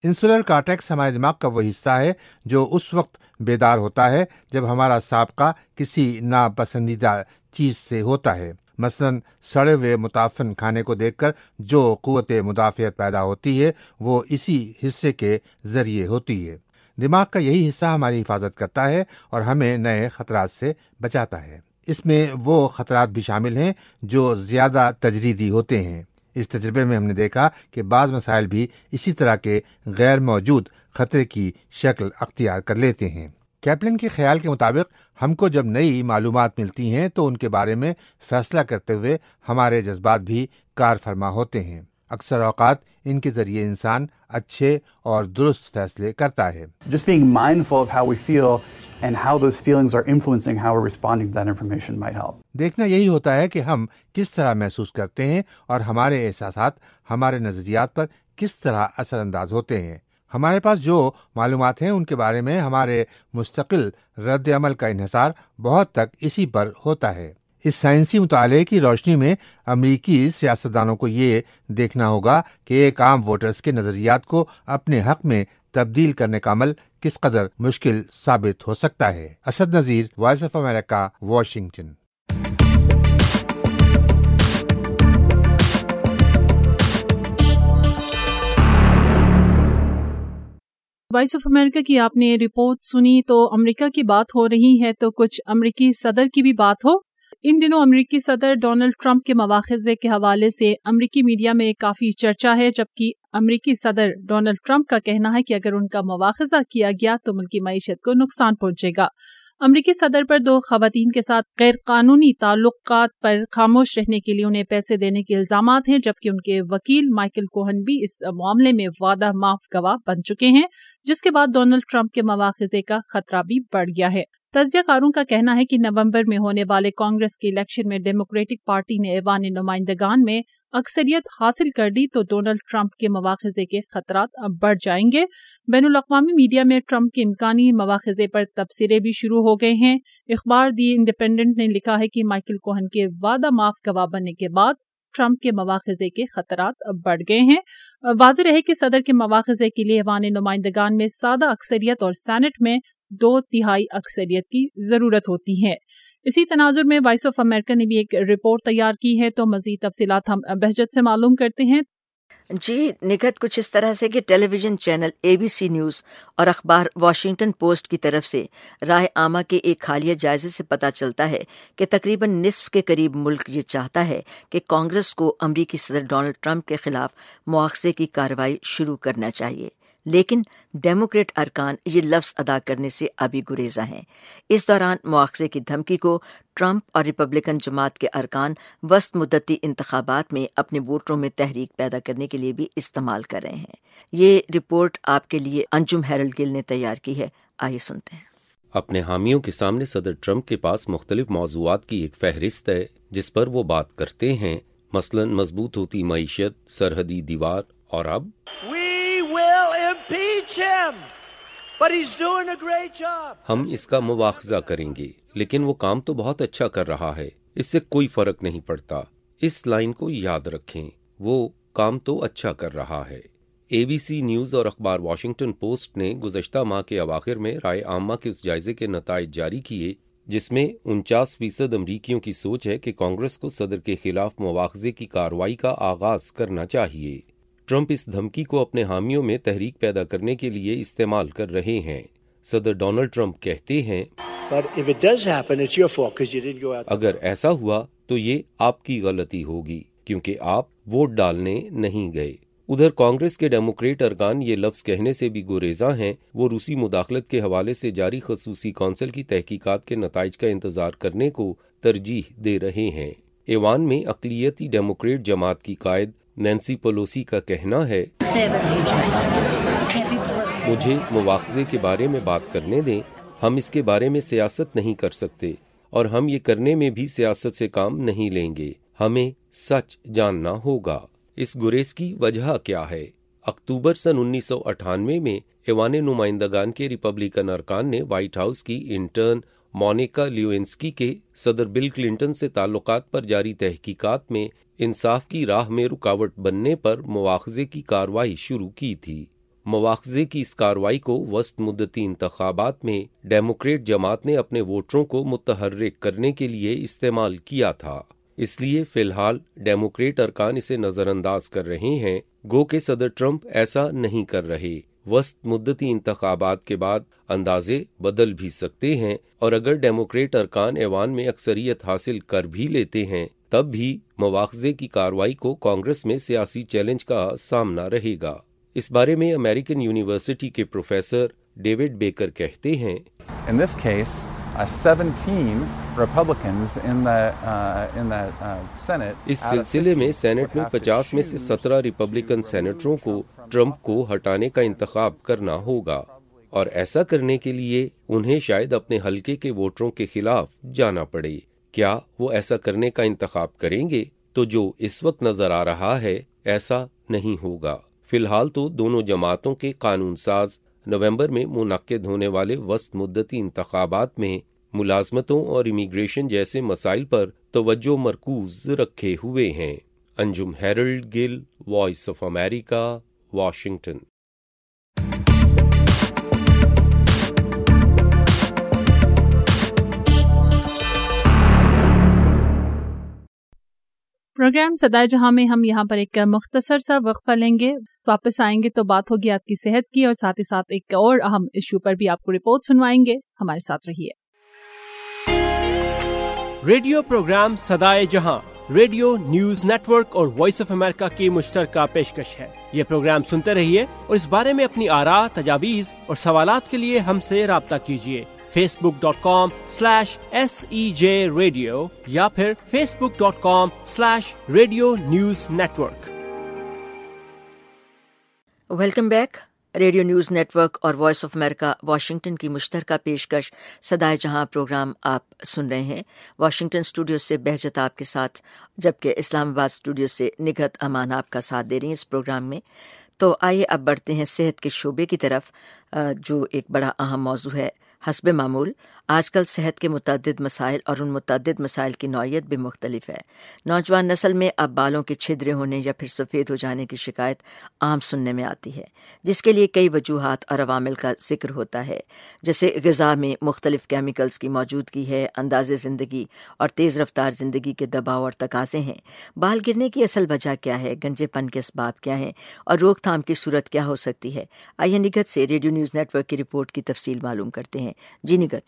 insular cortex ہمارے دماغ کا وہ حصہ ہے جو اس وقت بیدار ہوتا ہے جب ہمارا سابقہ کسی ناپسندیدہ چیز سے ہوتا ہے. مثلاً سڑے ہوئے متعفن کھانے کو دیکھ کر جو قوت مدافعت پیدا ہوتی ہے وہ اسی حصے کے ذریعے ہوتی ہے. دماغ کا یہی حصہ ہماری حفاظت کرتا ہے اور ہمیں نئے خطرات سے بچاتا ہے. اس میں وہ خطرات بھی شامل ہیں جو زیادہ تجریدی ہوتے ہیں. اس تجربے میں ہم نے دیکھا کہ بعض مسائل بھی اسی طرح کے غیر موجود خطرے کی شکل اختیار کر لیتے ہیں. کیپلن کے خیال کے مطابق ہم کو جب نئی معلومات ملتی ہیں تو ان کے بارے میں فیصلہ کرتے ہوئے ہمارے جذبات بھی کار فرما ہوتے ہیں. اکثر اوقات ان کے ذریعے انسان اچھے اور درست فیصلے کرتا ہے. Just being mindful of how we feel and how those feelings are influencing how we're responding to that information might help. دیکھنا یہی ہوتا ہے کہ ہم کس طرح محسوس کرتے ہیں اور ہمارے احساسات ہمارے نظریات پر کس طرح اثر انداز ہوتے ہیں. ہمارے پاس جو معلومات ہیں ان کے بارے میں ہمارے مستقل رد عمل کا انحصار بہت تک اسی پر ہوتا ہے. اس سائنسی مطالعے کی روشنی میں امریکی سیاستدانوں کو یہ دیکھنا ہوگا کہ ایک عام ووٹرز کے نظریات کو اپنے حق میں تبدیل کرنے کا عمل کس قدر مشکل ثابت ہو سکتا ہے. Asad Nazir, voice of America, Washington. Voice of America کی آپ نے رپورٹ سنی تو امریکہ کی بات ہو رہی ہے تو کچھ امریکی صدر کی بھی بات ہو. ان دنوں امریکی صدر ڈونلڈ ٹرمپ کے مواخذے کے حوالے سے امریکی میڈیا میں کافی چرچا ہے، جبکہ امریکی صدر ڈونلڈ ٹرمپ کا کہنا ہے کہ اگر ان کا مواخذہ کیا گیا تو ملکی معیشت کو نقصان پہنچے گا. امریکی صدر پر 2 خواتین کے ساتھ غیر قانونی تعلقات پر خاموش رہنے کے لیے انہیں پیسے دینے کے الزامات ہیں، جبکہ ان کے وکیل مائیکل کوہن بھی اس معاملے میں وعدہ معاف گواہ بن چکے ہیں، جس کے بعد ڈونلڈ ٹرمپ کے مواخذے کا خطرہ بھی بڑھ گیا ہے. تجزیہ کاروں کا کہنا ہے کہ نومبر میں ہونے والے کانگریس کے الیکشن میں ڈیموکریٹک پارٹی نے ایوان نمائندگان میں اکثریت حاصل کر لی تو ڈونلڈ ٹرمپ کے مواخذے کے خطرات اب بڑھ جائیں گے. بین الاقوامی میڈیا میں ٹرمپ کے امکانی مواخذے پر تبصرے بھی شروع ہو گئے ہیں. اخبار دی انڈیپینڈنٹ نے لکھا ہے کہ مائیکل کوہن کے وعدہ معاف گواہ بننے کے بعد ٹرمپ کے مواخذے کے خطرات اب بڑھ گئے ہیں. واضح رہے کہ صدر کے مواخذے کے لیے ایوان نمائندگان میں سادہ اکثریت اور سینٹ میں 2/3 اکثریت کی ضرورت ہوتی ہے. اسی تناظر میں وائس آف امریکہ نے بھی ایک رپورٹ تیار کی ہے تو مزید تفصیلات ہم بہجت سے معلوم کرتے ہیں. جی نگہت، کچھ اس طرح سے کہ television channel ABC news اور اخبار واشنگٹن پوسٹ کی طرف سے رائے عامہ کے ایک حالیہ جائزے سے پتہ چلتا ہے کہ تقریباً نصف کے قریب ملک یہ چاہتا ہے کہ کانگریس کو امریکی صدر ڈونلڈ ٹرمپ کے خلاف مواخذے کی کارروائی شروع کرنا چاہیے، لیکن ڈیموکریٹ ارکان یہ لفظ ادا کرنے سے ابھی گریزاں ہیں. اس دوران مواخذے کی دھمکی کو ٹرمپ اور ریپبلکن جماعت کے ارکان وسط مدتی انتخابات میں اپنے ووٹروں میں تحریک پیدا کرنے کے لیے بھی استعمال کر رہے ہیں. یہ رپورٹ آپ کے لیے انجم ہیرلڈ گل نے تیار کی ہے، آئیے سنتے ہیں. اپنے حامیوں کے سامنے صدر ٹرمپ کے پاس مختلف موضوعات کی ایک فہرست ہے جس پر وہ بات کرتے ہیں، مثلا مضبوط ہوتی معیشت، سرحدی دیوار، اور اب ہم اس کا مواخذہ کریں گے، لیکن وہ کام تو بہت اچھا کر رہا ہے، اس سے کوئی فرق نہیں پڑتا. اس لائن کو یاد رکھیں، وہ کام تو اچھا کر رہا ہے. ABC نیوز اور اخبار واشنگٹن پوسٹ نے گزشتہ ماہ کے اواخر میں رائے عامہ کے اس جائزے کے نتائج جاری کیے جس میں 49% امریکیوں کی سوچ ہے کہ کانگریس کو صدر کے خلاف مواخذے کی کارروائی کا آغاز کرنا چاہیے. ٹرمپ اس دھمکی کو اپنے حامیوں میں تحریک پیدا کرنے کے لیے استعمال کر رہے ہیں. صدر ڈونلڈ ٹرمپ کہتے ہیں، اگر ایسا ہوا تو یہ آپ کی غلطی ہوگی کیونکہ آپ ووٹ ڈالنے نہیں گئے. ادھر کانگریس کے ڈیموکریٹ ارکان یہ لفظ کہنے سے بھی گریزاں ہیں. وہ روسی مداخلت کے حوالے سے جاری خصوصی کونسل کی تحقیقات کے نتائج کا انتظار کرنے کو ترجیح دے رہے ہیں. ایوان میں اقلیتی ڈیموکریٹ جماعت کی قائد نینسی پیلوسی کا کہنا ہے، مجھے مواخذے کے بارے میں بات کرنے دیں، ہم اس کے بارے میں سیاست نہیں کر سکتے اور ہم یہ کرنے میں بھی سیاست سے کام نہیں لیں گے، ہمیں سچ جاننا ہوگا. اس گریز کی وجہ کیا ہے؟ اکتوبر سن 1998 میں ایوان نمائندگان کے ریپبلکن ارکان نے وائٹ ہاؤس کی انٹرن مونیکا لیوینسکی کے صدر بل کلنٹن سے تعلقات پر جاری تحقیقات میں انصاف کی راہ میں رکاوٹ بننے پر مواخذے کی کارروائی شروع کی تھی. مواخذے کی اس کارروائی کو وسط مدتی انتخابات میں ڈیموکریٹ جماعت نے اپنے ووٹروں کو متحرک کرنے کے لیے استعمال کیا تھا، اس لیے فی الحال ڈیموکریٹ ارکان اسے نظر انداز کر رہے ہیں، گو کہ صدر ٹرمپ ایسا نہیں کر رہے۔ وسط مدتی انتخابات کے بعد اندازے بدل بھی سکتے ہیں، اور اگر ڈیموکریٹ ارکان ایوان میں اکثریت حاصل کر بھی لیتے ہیں تب بھی مواخذے کی کارروائی کو کانگریس میں سیاسی چیلنج کا سامنا رہے گا۔ اس بارے میں امریکن یونیورسٹی کے پروفیسر ڈیوڈ بیکر کہتے ہیں، In this case, 17 Republicans in the Senate. اس سلسلے میں سینٹ میں 50 میں سے 17 ریپبلکن سینیٹروں کو ٹرمپ کو ہٹانے کا انتخاب کرنا ہوگا، اور ایسا کرنے کے لیے انہیں شاید اپنے حلقے کے ووٹروں کے خلاف جانا پڑے۔ کیا وہ ایسا کرنے کا انتخاب کریں گے؟ تو جو اس وقت نظر آ رہا ہے ایسا نہیں ہوگا۔ فی الحال تو دونوں جماعتوں کے قانون ساز نومبر میں منعقد ہونے والے وسط مدتی انتخابات میں ملازمتوں اور امیگریشن جیسے مسائل پر توجہ مرکوز رکھے ہوئے ہیں۔ Anjum Harold Gill, voice of America, Washington. Program Sadaye Jahan میں ہم یہاں پر ایک مختصر سا وقفہ لیں گے، واپس آئیں گے تو بات ہوگی آپ کی صحت کی، اور ساتھ ہی ساتھ ایک اور اہم ایشو پر بھی آپ کو رپورٹ سنوائیں گے۔ ہمارے ساتھ رہیے۔ Radio program Sadaye Jahan radio news network اور وائس آف امریکہ کی مشترکہ پیشکش ہے۔ یہ پروگرام سنتے رہیے اور اس بارے میں اپنی آراء، تجاویز اور سوالات کے لیے ہم سے رابطہ کیجیے۔ facebook.com/SEJ Radio یا پھر facebook.com/Radio News Network۔ Welcome back. Radio news network اور وائس آف امریکہ واشنگٹن کی مشترکہ پیشکش صدائے جہاں پروگرام آپ سن رہے ہیں۔ واشنگٹن اسٹوڈیو سے بہجت آپ کے ساتھ، جبکہ اسلام آباد اسٹوڈیو سے نگہت امان آپ کا ساتھ دے رہی ہیں اس پروگرام میں۔ تو آئیے اب بڑھتے ہیں صحت کے شعبے کی طرف، جو ایک بڑا اہم موضوع ہے۔ حسب معمول آج کل صحت کے متعدد مسائل اور ان متعدد مسائل کی نوعیت بھی مختلف ہے۔ نوجوان نسل میں اب بالوں کے چھدرے ہونے یا پھر سفید ہو جانے کی شکایت عام سننے میں آتی ہے، جس کے لیے کئی وجوہات اور عوامل کا ذکر ہوتا ہے، جیسے غذا میں مختلف کیمیکلز کی موجودگی ہے، انداز زندگی اور تیز رفتار زندگی کے دباؤ اور تقاضے ہیں۔ بال گرنے کی اصل وجہ کیا ہے، گنجے پن کے اسباب کیا ہیں اور روک تھام کی صورت کیا ہو سکتی ہے؟ آئیے نگہت سے ریڈیو نیوز نیٹ ورک کی رپورٹ کی تفصیل معلوم کرتے ہیں۔ جی نگہت۔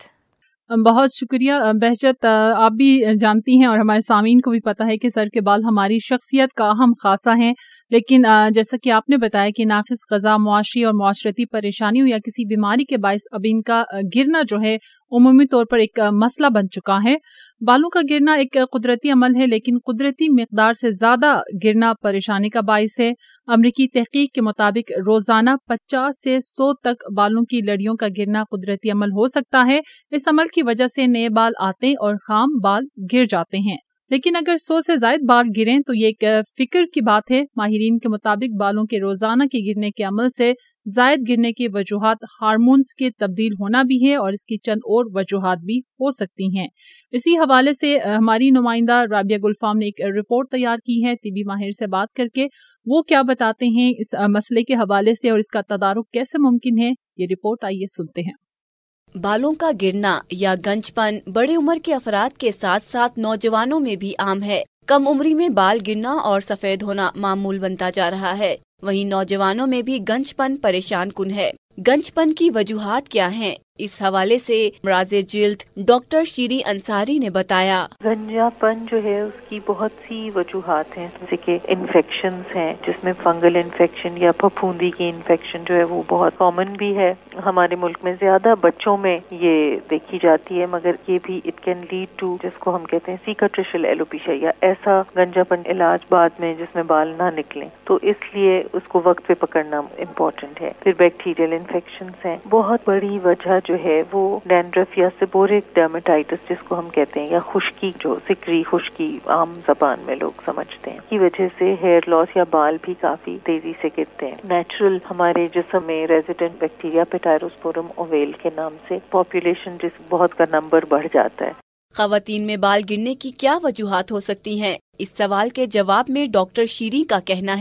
بہت شکریہ بہجت، آپ بھی جانتی ہیں اور ہمارے سامعین کو بھی پتہ ہے کہ سر کے بال ہماری شخصیت کا اہم خاصہ ہیں، لیکن جیسا کہ آپ نے بتایا کہ ناقص غذا، معاشی اور معاشرتی پریشانیوں یا کسی بیماری کے باعث اب ان کا گرنا جو ہے عمومی طور پر ایک مسئلہ بن چکا ہے۔ بالوں کا گرنا ایک قدرتی عمل ہے، لیکن قدرتی مقدار سے زیادہ گرنا پریشانی کا باعث ہے۔ امریکی تحقیق کے مطابق روزانہ 50 سے 100 تک بالوں کی لڑیوں کا گرنا قدرتی عمل ہو سکتا ہے۔ اس عمل کی وجہ سے نئے بال آتے اور خام بال گر جاتے ہیں، لیکن اگر 100 سے زائد بال گریں تو یہ ایک فکر کی بات ہے۔ ماہرین کے مطابق بالوں کے روزانہ کے گرنے کے عمل سے زائد گرنے کی وجوہات ہارمونز کے تبدیل ہونا بھی ہے، اور اس کی چند اور وجوہات بھی ہو سکتی ہیں۔ اسی حوالے سے ہماری نمائندہ رابعہ گلفام نے ایک رپورٹ تیار کی ہے طبی ماہر سے بات کر کے۔ وہ کیا بتاتے ہیں اس مسئلے کے حوالے سے اور اس کا تدارک کیسے ممکن ہے، یہ رپورٹ آئیے سنتے ہیں۔ بالوں کا گرنا یا گنج پن بڑی عمر کے افراد کے ساتھ ساتھ نوجوانوں میں بھی عام ہے۔ کم عمری میں بال گرنا اور سفید ہونا معمول بنتا جا رہا ہے، وہیں نوجوانوں میں بھی گنج پن پریشان کن ہے۔ گنج پن کی وجوہات کیا ہیں، اس حوالے سے امراض جلد ڈاکٹر شیری انصاری نے بتایا۔ گنجا پن جو ہے اس کی بہت سی وجوہات ہیں، جیسے کہ انفیکشنز ہیں، جس میں فنگل انفیکشن یا پھپھوندی کی انفیکشن جو ہے وہ بہت کامن بھی ہے۔ ہمارے ملک میں زیادہ بچوں میں یہ دیکھی جاتی ہے، مگر یہ بھی اٹ کین لیڈ ٹو جس کو ہم کہتے ہیں سیکاٹریشل ایلوپیشیا، یا ایسا گنجا پن علاج بعد میں جس میں بال نہ نکلیں، تو اس لیے اس کو وقت پہ پکڑنا امپورٹنٹ ہے۔ پھر بیکٹیریل انفیکشنز ہیں، بہت بڑی وجہ جو ہے وہ ڈینڈرف یا سیبورک ڈرمیٹائٹس جس کو ہم کہتے ہیں، یا خشکی، جو سکری خشکی عام زبان میں لوگ سمجھتے ہیں، کی وجہ سے ہیئر لاس یا بال بھی کافی تیزی سے گرتے ہیں۔ نیچرل ہمارے جسم میں ریزیڈنٹ بیکٹیریا پیٹائروسپورم اوویل کے نام سے پاپولیشن جس بہت کا نمبر بڑھ جاتا ہے۔ خواتین میں بال گرنے کی کیا وجوہات ہو سکتی ہیں، اس سوال کے جواب میں ڈاکٹر شیری کا کہنا ہے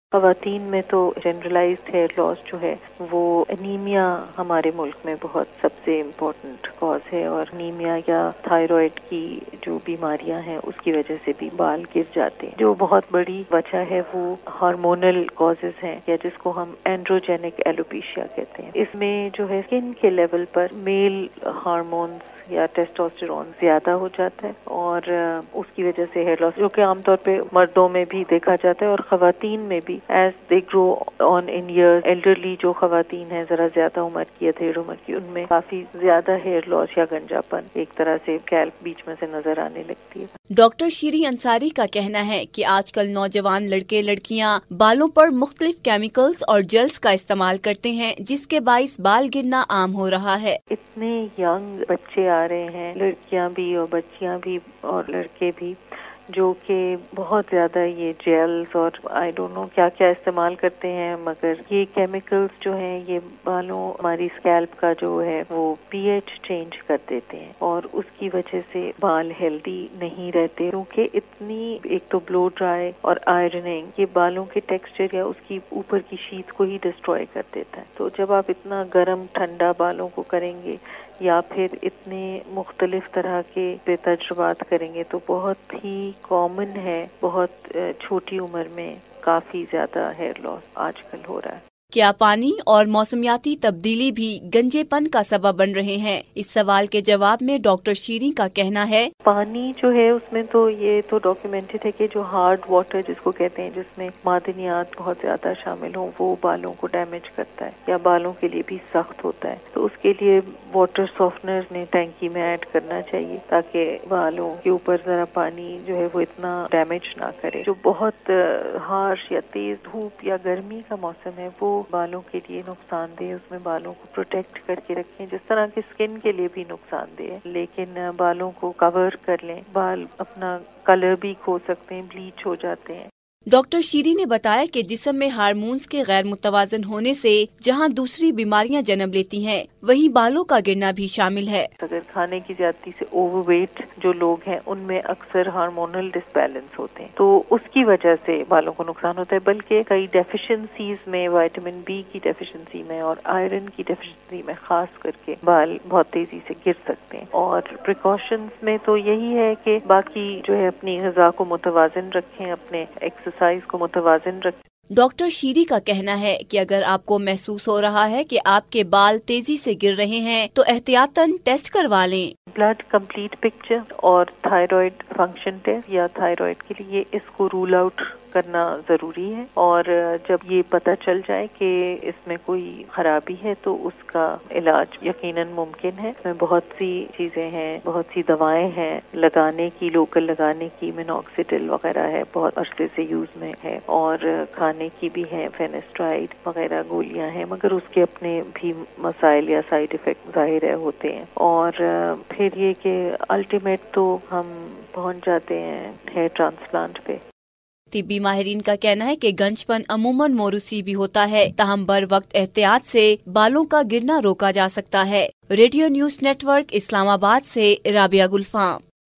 خواتین میں تو جنرلائزڈ ہیئر لاس جو ہے وہ انیمیا ہمارے ملک میں بہت سب سے امپورٹنٹ کاز ہے، اور انیمیا یا تھائرائڈ کی جو بیماریاں ہیں اس کی وجہ سے بھی بال گر جاتے ہیں۔ جو بہت بڑی وجہ ہے وہ ہارمونل کازز ہیں، یا جس کو ہم اینڈروجینک ایلوپیشیا کہتے ہیں۔ اس میں جو ہے اسکن کے لیول پر میل ہارمونز یا ٹیسٹوسٹیرون زیادہ ہو جاتا ہے، اور اس کی وجہ سے ہیئر لاس، جو کہ عام طور پہ مردوں میں بھی دیکھا جاتا ہے اور خواتین میں بھی as they grow on in years. Elderly جو خواتین ہیں ذرا زیادہ عمر کی یا دھیڑ عمر کی، ان میں کافی زیادہ ہیئر لاس یا گنجاپن ایک طرح سے اسکیلپ بیچ میں سے نظر آنے لگتی ہے۔ ڈاکٹر شیریں انصاری کا کہنا ہے کہ آج کل نوجوان لڑکے لڑکیاں بالوں پر مختلف کیمیکلز اور جیلز کا استعمال کرتے ہیں، جس کے باعث بال گرنا عام ہو رہا ہے۔ اتنے ینگ بچے آ رہے ہیں، لڑکیاں بھی اور بچیاں بھی اور لڑکے بھی، جو کہ بہت زیادہ یہ جیلز اور آئی ڈونٹ نو کیا کیا استعمال کرتے ہیں، مگر یہ کیمیکلز جو ہیں یہ بالوں، ہماری اسکیلپ کا جو ہے وہ پی ایچ چینج کر دیتے ہیں، اور اس کی وجہ سے بال ہیلدی نہیں رہتے، کیونکہ اتنی ایک تو بلو ڈرائی اور آئرننگ یہ بالوں کے ٹیکسچر یا اس کی اوپر کی شیٹ کو ہی ڈسٹروائے کر دیتا ہے۔ تو جب آپ اتنا گرم ٹھنڈا بالوں کو کریں گے یا پھر اتنے مختلف طرح کے تجربات کریں گے تو بہت ہی کامن ہے، بہت چھوٹی عمر میں کافی زیادہ ہیئر لاس آج کل ہو رہا ہے۔ کیا پانی اور موسمیاتی تبدیلی بھی گنجے پن کا سبب بن رہے ہیں؟ اس سوال کے جواب میں ڈاکٹر شیریں کا کہنا ہے، پانی جو ہے اس میں تو یہ تو ڈاکیومنٹڈ ہے کہ جو ہارڈ واٹر جس کو کہتے ہیں، جس میں معدنیات بہت زیادہ شامل ہوں، وہ بالوں کو ڈیمیج کرتا ہے یا بالوں کے لیے بھی سخت ہوتا ہے۔ تو اس کے لیے واٹر سافٹنر نے ٹینکی میں ایڈ کرنا چاہیے تاکہ بالوں کے اوپر ذرا پانی جو ہے وہ اتنا ڈیمیج نہ کرے۔ جو بہت ہارش یا تیز دھوپ یا گرمی کا موسم ہے وہ بالوں کے لیے نقصان دہ ہے، اس میں بالوں کو پروٹیکٹ کر کے رکھیں، جس طرح کی اسکن کے لیے بھی نقصان دہ ہے، لیکن بالوں کو کور کر لیں، بال اپنا کلر بھی کھو سکتے ہیں، بلیچ ہو جاتے ہیں۔ ڈاکٹر شیریں نے بتایا کہ جسم میں ہارمونز کے غیر متوازن ہونے سے جہاں دوسری بیماریاں جنم لیتی ہیں، وہیں بالوں کا گرنا بھی شامل ہے۔ اگر کھانے کی زیادتی سے اوور ویٹ جو لوگ ہیں ان میں اکثر ہارمونل ڈس بیلنس ہوتے ہیں، تو اس کی وجہ سے بالوں کو نقصان ہوتا ہے، بلکہ کئی ڈیفیشنسیز میں، وائٹامن بی کی ڈیفیشنسی میں اور آئرن کی ڈیفیشنسی میں خاص کر کے بال بہت تیزی سے گر سکتے ہیں۔ اور پریکاشنز میں تو یہی ہے کہ باقی جو ہے اپنی غذا کو متوازن رکھیں، اپنے ایکسرسائز کو متوازن رکھیں۔ ڈاکٹر شیریں کا کہنا ہے کہ اگر آپ کو محسوس ہو رہا ہے کہ آپ کے بال تیزی سے گر رہے ہیں تو احتیاطاً ٹیسٹ کروا لیں۔ بلڈ کمپلیٹ پکچر اور تھائرائڈ فنکشن ٹیسٹ یا تھائرائڈ کے لیے اس کو رول آؤٹ کرنا ضروری ہے، اور جب یہ پتہ چل جائے کہ اس میں کوئی خرابی ہے تو اس کا علاج یقیناً ممکن ہے۔ اس میں بہت سی چیزیں ہیں، بہت سی دوائیں ہیں لگانے کی، لوکل لگانے کی، مینوکسیڈل وغیرہ ہے، بہت عرصے سے یوز میں ہے، اور کھانے کی بھی ہے، فینسٹرائڈ وغیرہ گولیاں ہیں، مگر اس کے اپنے بھی مسائل یا سائیڈ ایفیکٹ ظاہر ہوتے ہیں۔ اور پھر یہ کہ الٹیمیٹ تو ہم پہنچ جاتے ہیں ہیئر ٹرانسپلانٹ پہ۔ طبی ماہرین کا کہنا ہے کہ گنج پن عموماً موروثی بھی ہوتا ہے، تاہم بر وقت احتیاط سے بالوں کا گرنا روکا جا سکتا ہے۔ Radio news network Islamabad سے رابعہ گلفاں۔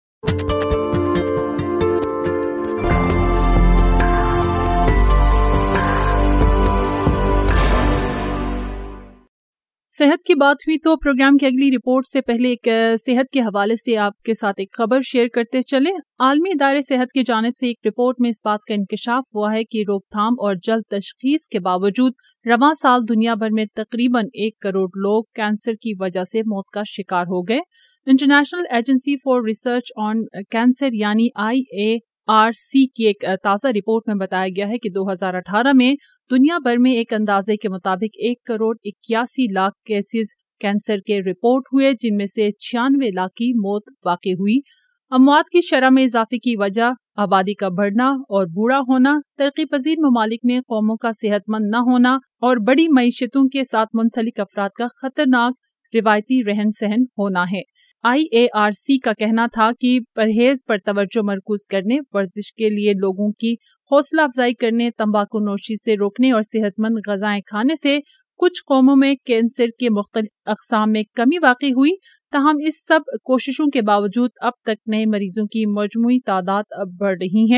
صحت کی بات ہوئی تو پروگرام کی اگلی رپورٹ سے پہلے ایک صحت کے حوالے سے آپ کے ساتھ ایک خبر شیئر کرتے چلیں۔ عالمی ادارے صحت کی جانب سے ایک رپورٹ میں اس بات کا انکشاف ہوا ہے کہ روک تھام اور جلد تشخیص کے باوجود رواں سال دنیا بھر میں تقریباً 1 کروڑ لوگ کینسر کی وجہ سے موت کا شکار ہو گئے۔ International agency for research on cancer یعنی IARC کی ایک تازہ رپورٹ میں بتایا گیا ہے کہ 2018 میں دنیا بھر میں ایک اندازے کے مطابق 1 کروڑ 81 لاکھ کیسز کینسر کے رپورٹ ہوئے، جن میں سے 96 لاکھ کی موت واقع ہوئی۔ اموات کی شرح میں اضافے کی وجہ آبادی کا بڑھنا اور بوڑھا ہونا، ترقی پذیر ممالک میں قوموں کا صحت مند نہ ہونا اور بڑی معیشتوں کے ساتھ منسلک افراد کا خطرناک روایتی رہن سہن ہونا ہے۔ IARC کا کہنا تھا کہ پرہیز پر توجہ مرکوز کرنے، ورزش کے لیے لوگوں کی حوصلہ افزائی کرنے، تمباکو نوشی سے روکنے اور صحت مند غذائیں کھانے سے کچھ قوموں میں کینسر کے مختلف اقسام میں کمی واقع ہوئی، تاہم اس سب کوششوں کے باوجود اب تک نئے مریضوں کی مجموعی تعداد بڑھ رہی ہے۔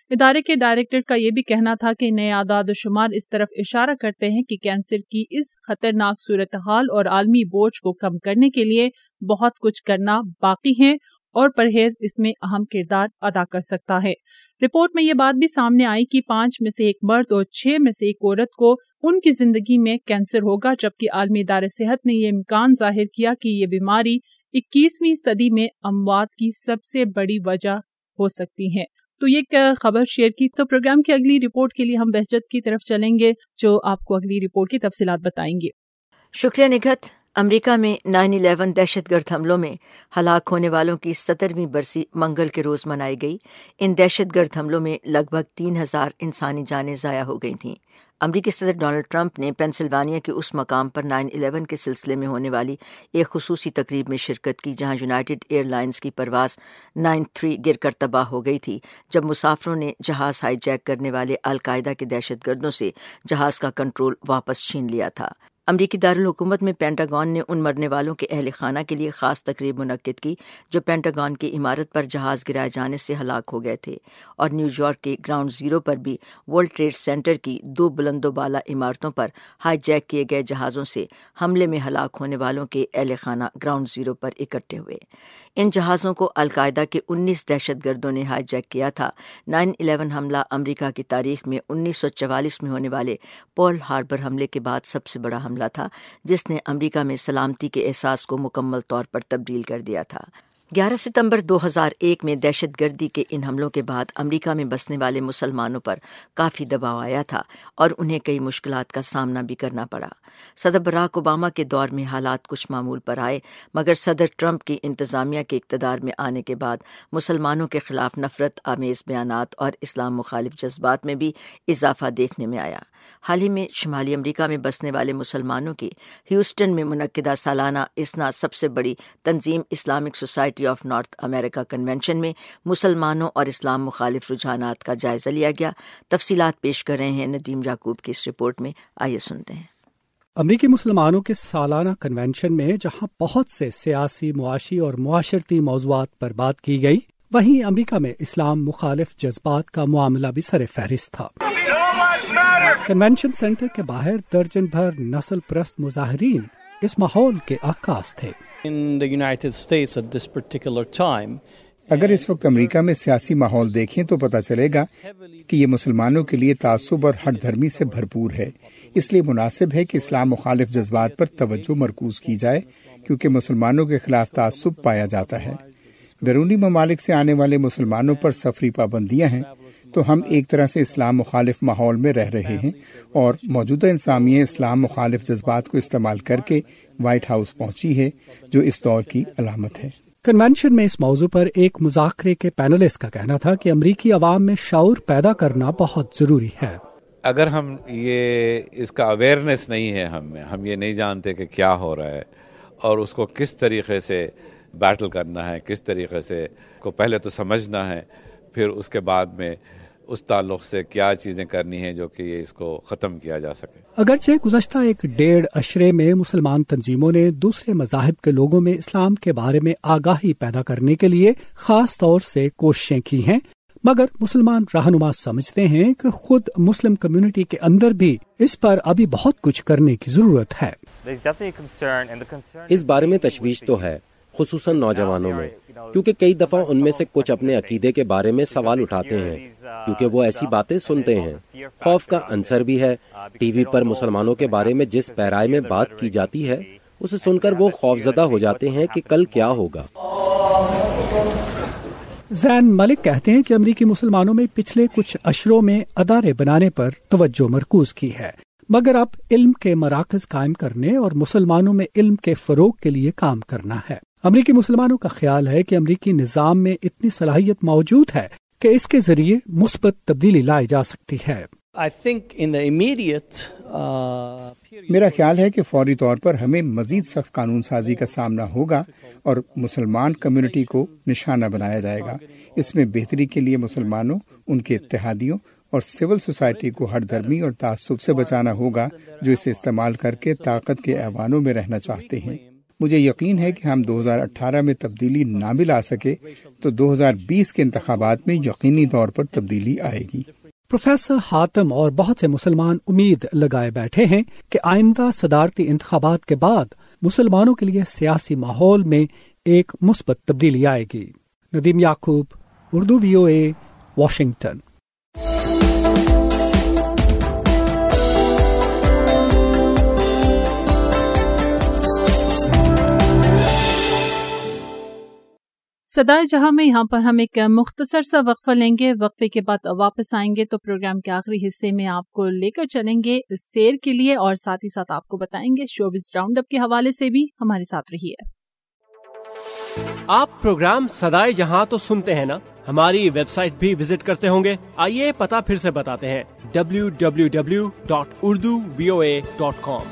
ادارے کے ڈائریکٹر کا یہ بھی کہنا تھا کہ نئے اعداد و شمار اس طرف اشارہ کرتے ہیں کہ کینسر کی اس خطرناک صورتحال اور عالمی بوجھ کو کم کرنے کے لیے بہت کچھ کرنا باقی ہے اور پرہیز اس میں اہم کردار ادا کر سکتا ہے۔ رپورٹ میں یہ بات بھی سامنے آئی کہ 5 میں سے 1 مرد اور 6 میں سے 1 عورت کو ان کی زندگی میں کینسر ہوگا، جبکہ عالمی ادارہ صحت نے یہ امکان ظاہر کیا کہ یہ بیماری 21ویں صدی میں اموات کی سب سے بڑی وجہ ہو سکتی ہے۔ تو یہ ایک خبر شیئر کی۔ تو پروگرام کی اگلی رپورٹ کے لیے ہم بہجت کی طرف چلیں گے جو آپ کو اگلی رپورٹ کی تفصیلات بتائیں گے۔ شکریہ نگہت۔ امریکہ میں 9/11 دہشت گرد حملوں میں ہلاک ہونے والوں کی 17ویں برسی منگل کے روز منائی گئی۔ ان دہشت گرد حملوں میں لگ بھگ 3000 انسانی جانیں ضائع ہو گئی تھیں۔ امریکی صدر ڈونلڈ ٹرمپ نے پینسلوانیا کے اس مقام پر 9/11 کے سلسلے میں ہونے والی ایک خصوصی تقریب میں شرکت کی جہاں یونائیٹڈ ایئر لائنز کی پرواز 93 گر کر تباہ ہو گئی تھی جب مسافروں نے جہاز ہائی جیک کرنے والے القاعدہ کے دہشت گردوں سے جہاز کا کنٹرول واپس چھین لیا تھا۔ امریکی دارالحکومت میں پینٹاگون نے ان مرنے والوں کے اہل خانہ کے لیے خاص تقریب منعقد کی جو پینٹاگون کی عمارت پر جہاز گرائے جانے سے ہلاک ہو گئے تھے، اور نیوز یارک کے گراؤنڈ زیرو پر بھی ورلڈ ٹریڈ سینٹر کی 2 بلند و بالا عمارتوں پر ہائی جیک کیے گئے جہازوں سے حملے میں ہلاک ہونے والوں کے اہل خانہ گراؤنڈ زیرو پر اکٹھے ہوئے۔ ان جہازوں کو القاعدہ کے 19 دہشت گردوں نے ہائی جیک کیا تھا۔ 9/11 حملہ امریکہ کی تاریخ میں 1944 میں ہونے والے پرل ہاربر حملے کے بعد سب سے بڑا حملہ تھا جس نے امریکہ میں سلامتی کے احساس کو مکمل طور پر تبدیل کر دیا تھا۔ 11 ستمبر 2001 میں دہشت گردی کے ان حملوں کے بعد امریکہ میں بسنے والے مسلمانوں پر کافی دباؤ آیا تھا اور انہیں کئی مشکلات کا سامنا بھی کرنا پڑا۔ صدر براک اوباما کے دور میں حالات کچھ معمول پر آئے، مگر صدر ٹرمپ کی انتظامیہ کے اقتدار میں آنے کے بعد مسلمانوں کے خلاف نفرت آمیز بیانات اور اسلام مخالف جذبات میں بھی اضافہ دیکھنے میں آیا۔ حال ہی میں شمالی امریکہ میں بسنے والے مسلمانوں کی ہیوسٹن میں منعقدہ سالانہ اسنا سب سے بڑی تنظیم Islamic society of North America convention میں مسلمانوں اور اسلام مخالف رجحانات کا جائزہ لیا گیا۔ تفصیلات پیش کر رہے ہیں ندیم یعقوب کی اس رپورٹ میں، آئیے سنتے ہیں۔ امریکی مسلمانوں کے سالانہ کنونشن میں جہاں بہت سے سیاسی، معاشی اور معاشرتی موضوعات پر بات کی گئی، وہیں امریکہ میں اسلام مخالف جذبات کا معاملہ بھی سر فہرست تھا۔ کنونشن سینٹر کے باہر درجن بھر نسل پرست مظاہرین اس ماحول کے عکاس تھے۔ اگر اس وقت امریکہ میں سیاسی ماحول دیکھیں تو پتہ چلے گا کہ یہ مسلمانوں کے لیے تعصب اور ہٹ دھرمی سے بھرپور ہے۔ اس لیے مناسب ہے کہ اسلام مخالف جذبات پر توجہ مرکوز کی جائے کیونکہ مسلمانوں کے خلاف تعصب پایا جاتا ہے۔ بیرونی ممالک سے آنے والے مسلمانوں پر سفری پابندیاں ہیں تو ہم ایک طرح سے اسلام مخالف ماحول میں رہ رہے ہیں، اور موجودہ انتظامیہ اسلام مخالف جذبات کو استعمال کر کے وائٹ ہاؤس پہنچی ہے، جو اس دور کی علامت ہے۔ کنونشن میں اس موضوع پر ایک مذاکرے کے پینلسٹ کا کہنا تھا کہ امریکی عوام میں شعور پیدا کرنا بہت ضروری ہے۔ اگر ہم اس کا اویئرنیس نہیں ہے ہم یہ نہیں جانتے کہ کیا ہو رہا ہے اور اس کو کس طریقے سے بیٹل کرنا ہے، کس طریقے سے کو پہلے تو سمجھنا ہے، پھر اس کے بعد میں اس تعلق سے کیا چیزیں کرنی ہیں جو کہ یہ اس کو ختم کیا جا سکے۔ اگرچہ گزشتہ 1.5 عشرے میں مسلمان تنظیموں نے دوسرے مذاہب کے لوگوں میں اسلام کے بارے میں آگاہی پیدا کرنے کے لیے خاص طور سے کوششیں کی ہیں، مگر مسلمان رہنما سمجھتے ہیں کہ خود مسلم کمیونٹی کے اندر بھی اس پر ابھی بہت کچھ کرنے کی ضرورت ہے۔ اس بارے میں تشویش تو ہے، خصوصاً نوجوانوں میں، کیونکہ کئی دفعہ ان میں سے کچھ اپنے عقیدے کے بارے میں سوال اٹھاتے ہیں کیونکہ وہ ایسی باتیں سنتے ہیں۔ خوف کا عنصر بھی ہے۔ ٹی وی پر مسلمانوں کے بارے میں جس پیرائے میں بات کی جاتی ہے اسے سن کر وہ خوفزدہ ہو جاتے ہیں کہ کل کیا ہوگا۔ زین ملک کہتے ہیں کہ امریکی مسلمانوں میں پچھلے کچھ عشروں میں ادارے بنانے پر توجہ مرکوز کی ہے، مگر اب علم کے مراکز قائم کرنے اور مسلمانوں میں علم کے فروغ کے لیے کام کرنا ہے۔ امریکی مسلمانوں کا خیال ہے کہ امریکی نظام میں اتنی صلاحیت موجود ہے کہ اس کے ذریعے مثبت تبدیلی لائی جا سکتی ہے۔ میرا خیال ہے کہ فوری طور پر ہمیں مزید سخت قانون سازی کا سامنا ہوگا اور مسلمان کمیونٹی کو نشانہ بنایا جائے گا۔ اس میں بہتری کے لیے مسلمانوں، ان کے اتحادیوں اور سول سوسائٹی کو ہر دھرمی اور تعصب سے بچانا ہوگا جو اسے استعمال کر کے طاقت کے ایوانوں میں رہنا چاہتے ہیں۔ مجھے یقین ہے کہ ہم 2018 میں تبدیلی نہ بھی لا سکے تو 2020 کے انتخابات میں یقینی طور پر تبدیلی آئے گی۔ پروفیسر حاتم اور بہت سے مسلمان امید لگائے بیٹھے ہیں کہ آئندہ صدارتی انتخابات کے بعد مسلمانوں کے لیے سیاسی ماحول میں ایک مثبت تبدیلی آئے گی۔ Nadeem Yaqoob, Urdu VOA، Washington. صدائے جہاں میں یہاں پر ہم ایک مختصر سا وقفہ لیں گے، وقفے کے بعد واپس آئیں گے تو پروگرام کے آخری حصے میں آپ کو لے کر چلیں گے سیر کے لیے، اور ساتھ ہی ساتھ آپ کو بتائیں گے شوبز راؤنڈ اپ کے حوالے سے بھی ہمارے ساتھ رہیے۔ آپ پروگرام صدائے جہاں تو سنتے ہیں نا، ہماری ویب سائٹ بھی وزٹ کرتے ہوں گے، آئیے پتہ پھر سے بتاتے ہیں www.urduvoa.com۔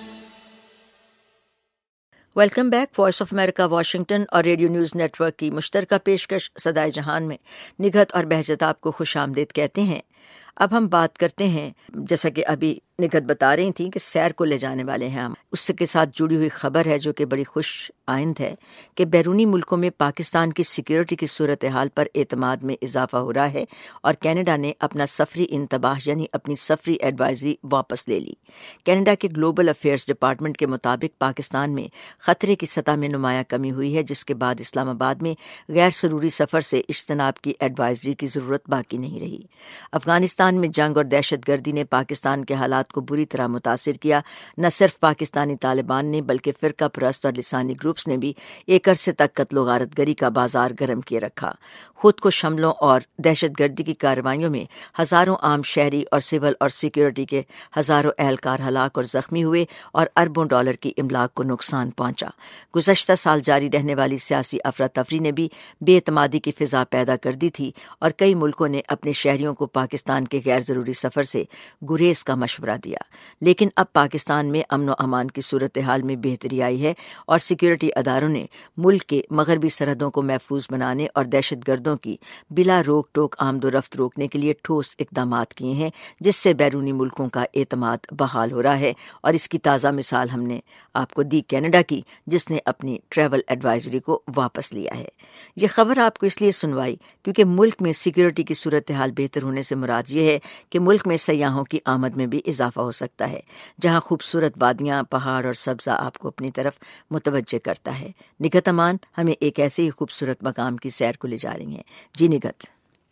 Welcome back. Voice of America Washington اور ریڈیو نیوز نیٹ ورک کی مشترکہ پیشکش صدائے جہان میں نگہت اور بہجت آپ کو خوش آمدید کہتے ہیں۔ اب ہم بات کرتے ہیں، جیسا کہ ابھی نگہت بتا رہی تھیں کہ سیر کو لے جانے والے ہیں ہم، اس کے ساتھ جڑی ہوئی خبر ہے جو کہ بڑی خوش آئند ہے کہ بیرونی ملکوں میں پاکستان کی سیکیورٹی کی صورتحال پر اعتماد میں اضافہ ہو رہا ہے، اور کینیڈا نے اپنا سفری انتباہ یعنی اپنی سفری ایڈوائزری واپس لے لی۔ کینیڈا کے گلوبل افیئرز ڈپارٹمنٹ کے مطابق پاکستان میں خطرے کی سطح میں نمایاں کمی ہوئی ہے، جس کے بعد اسلام آباد میں غیر ضروری سفر سے اجتناب کی ایڈوائزری کی ضرورت باقی نہیں رہی۔ افغانستان میں جنگ اور دہشت گردی نے پاکستان کے حالات کو بری طرح متاثر کیا۔ نہ صرف پاکستانی طالبان نے بلکہ فرقہ پرست اور لسانی گروپس نے بھی ایک عرصے تک قتل و غارت گری کا بازار گرم کیے رکھا۔ خود کش حملوں اور دہشت گردی کی کارروائیوں میں ہزاروں عام شہری اور سول اور سیکیورٹی کے ہزاروں اہلکار ہلاک اور زخمی ہوئے، اور اربوں ڈالر کی املاک کو نقصان پہنچا۔ گزشتہ سال جاری رہنے والی سیاسی افراتفری نے بھی بے اعتمادی کی فضا پیدا کر دی تھی، اور کئی ملکوں نے اپنے شہریوں کو پاکستان کے غیر ضروری سفر سے گریز کا مشورہ دیا۔ لیکن اب پاکستان میں امن و امان کی صورتحال میں بہتری آئی ہے، اور سیکیورٹی اداروں نے ملک کے مغربی سرحدوں کو محفوظ بنانے اور دہشت گردوں کی بلا روک ٹوک آمد و رفت روکنے کے لیے ٹھوس اقدامات کیے ہیں، جس سے بیرونی ملکوں کا اعتماد بحال ہو رہا ہے۔ اور اس کی تازہ مثال ہم نے آپ کو دی کینیڈا کی، جس نے اپنی ٹریول ایڈوائزری کو واپس لیا ہے۔ یہ خبر آپ کو اس لیے سنوائی کیونکہ ملک میں سیکیورٹی کی صورتحال بہتر ہونے سے مراد یہ ہے کہ ملک میں سیاحوں کی آمد میں بھی اضافہ ہو سکتا ہے، جہاں خوبصورت وادیاں، پہاڑ اور سبزہ آپ کو اپنی طرف متوجہ کرتا ہے۔ نگہت امان ہمیں ایک ایسے ہی خوبصورت مقام کی سیر کو لے جا رہی ہیں۔ جی نگہت۔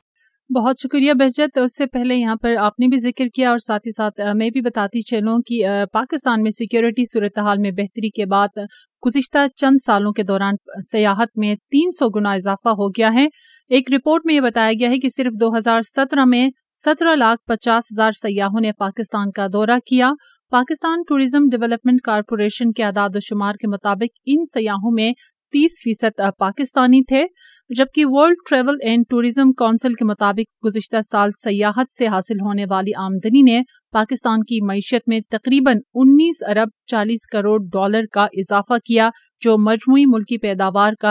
بہت شکریہ بہجت۔ اس سے پہلے یہاں پر آپ نے بھی ذکر کیا اور ساتھ ہی ساتھ میں بھی بتاتی چلوں کہ پاکستان میں سیکیورٹی صورتحال میں بہتری کے بعد گزشتہ چند سالوں کے دوران سیاحت میں 300 گنا اضافہ ہو گیا ہے۔ ایک رپورٹ میں یہ بتایا گیا ہے کہ صرف 2017 میں 17,50,000 سیاحوں نے پاکستان کا دورہ کیا۔ پاکستان ٹورزم ڈیولپمنٹ کارپوریشن کے اعداد و شمار کے مطابق ان سیاحوں میں 30% پاکستانی تھے، جبکہ world travel and tourism council کے مطابق گزشتہ سال سیاحت سے حاصل ہونے والی آمدنی نے پاکستان کی معیشت میں تقریباً 19 ارب 40 کروڑ ڈالر کا اضافہ کیا، جو مجموعی ملکی پیداوار کا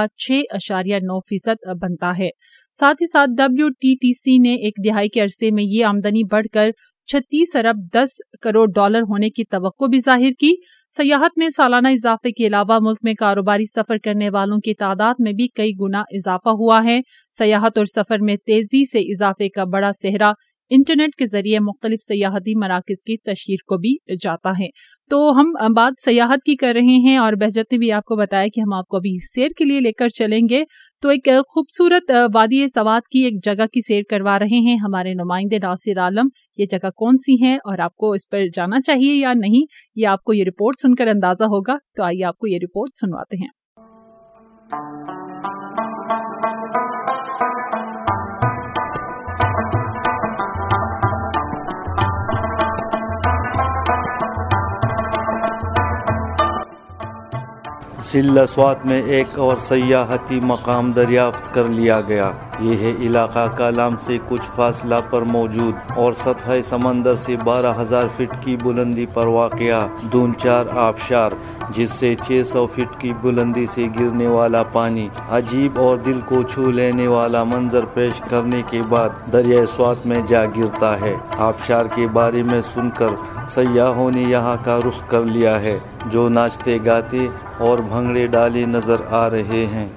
6.9% بنتا ہے۔ ساتھ ہی ساتھ WTTC نے ایک دہائی کے عرصے میں یہ آمدنی بڑھ کر 36 ارب 10 کروڑ ڈالر ہونے کی توقع بھی ظاہر کی۔ سیاحت میں سالانہ اضافے کے علاوہ ملک میں کاروباری سفر کرنے والوں کی تعداد میں بھی کئی گنا اضافہ ہوا ہے۔ سیاحت اور سفر میں تیزی سے اضافے کا بڑا سہرا انٹرنیٹ کے ذریعے مختلف سیاحتی مراکز کی تشہیر کو بھی جاتا ہے۔ تو ہم بات سیاحت کی کر رہے ہیں، اور بہجت نے بھی آپ کو بتایا کہ ہم آپ کو ابھی سیر کے لیے لے کر چلیں گے۔ تو ایک خوبصورت وادی سوات کی ایک جگہ کی سیر کروا رہے ہیں ہمارے نمائندے ناصر عالم۔ یہ جگہ کون سی ہے اور آپ کو اس پر جانا چاہیے یا نہیں، یہ آپ کو یہ رپورٹ سن کر اندازہ ہوگا۔ تو آئیے آپ کو یہ رپورٹ سنواتے ہیں۔ ضلع سوات میں ایک اور سیاحتی مقام دریافت کر لیا گیا۔ یہ ہے علاقہ کالام سے کچھ فاصلہ پر موجود اور سطح سمندر سے 12,000 فٹ کی بلندی پر واقع دونچار آبشار، جس سے 600 فٹ کی بلندی سے گرنے والا پانی عجیب اور دل کو چھو لینے والا منظر پیش کرنے کے بعد دریائے سوات میں جا گرتا ہے۔ آبشار کے بارے میں سن کر سیاحوں نے یہاں کا رخ کر لیا ہے۔ जो नाचते गाते और भंगड़े डाले नजर आ रहे हैं।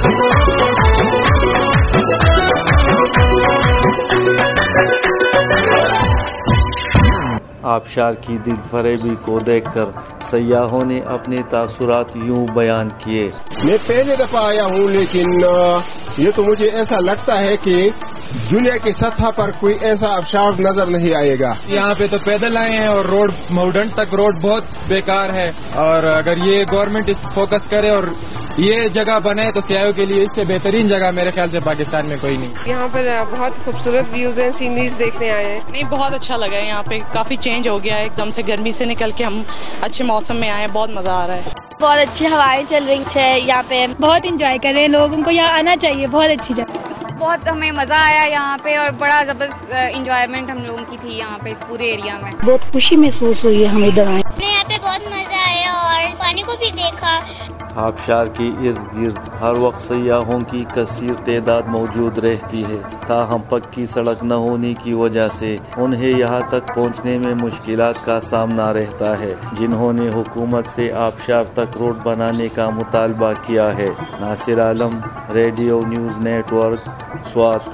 आबशार की दिलफरेबी को देखकर सयाहों ने अपने तासुरात यूं बयान किए। मैं पहली दफा आया हूँ, लेकिन ये तो मुझे ऐसा लगता है कि दुनिया की सतह पर कोई ऐसा आबशार नजर नहीं आएगा। यहाँ पे तो पैदल आए हैं और रोड माउंटेन तक रोड बहुत बेकार है, और अगर ये गवर्नमेंट इस फोकस करे और ये जगह बने तो सियाहों के लिए इससे बेहतरीन जगह मेरे ख्याल से पाकिस्तान में कोई नहीं। यहाँ पर बहुत खूबसूरत व्यूज हैं, सीनरीज देखने आए हैं। नहीं, बहुत अच्छा लगा है यहाँ पे, काफी चेंज हो गया है, एकदम से गर्मी से निकल के हम अच्छे मौसम में आए हैं, बहुत मजा आ रहा है। बहुत अच्छी हवाएं चल रही है यहाँ पे, बहुत एंजॉय कर रहे हैं, लोगों को यहाँ आना चाहिए, बहुत अच्छी जगह। बहुत हमें मजा आया यहाँ पे और बड़ा जबरदस्त एंजॉयमेंट हम लोगों की थी यहाँ पे इस पूरे एरिया में। बहुत खुशी महसूस हुई है हमें इधर आए। यहाँ पे बहुत मजा आया और पानी को भी देखा। आबशार के इर्द गिर्द हर वक्त सयाहों की कसीर तादाद मौजूद रहती है, ताहम पक्की सड़क न होने की वजह से उन्हें यहाँ तक पहुँचने में मुश्किलात का सामना रहता है, जिन्होंने हुकूमत से आबशार तक रोड बनाने का मुतालबा किया है। Nasir Alam, radio news network, Swat.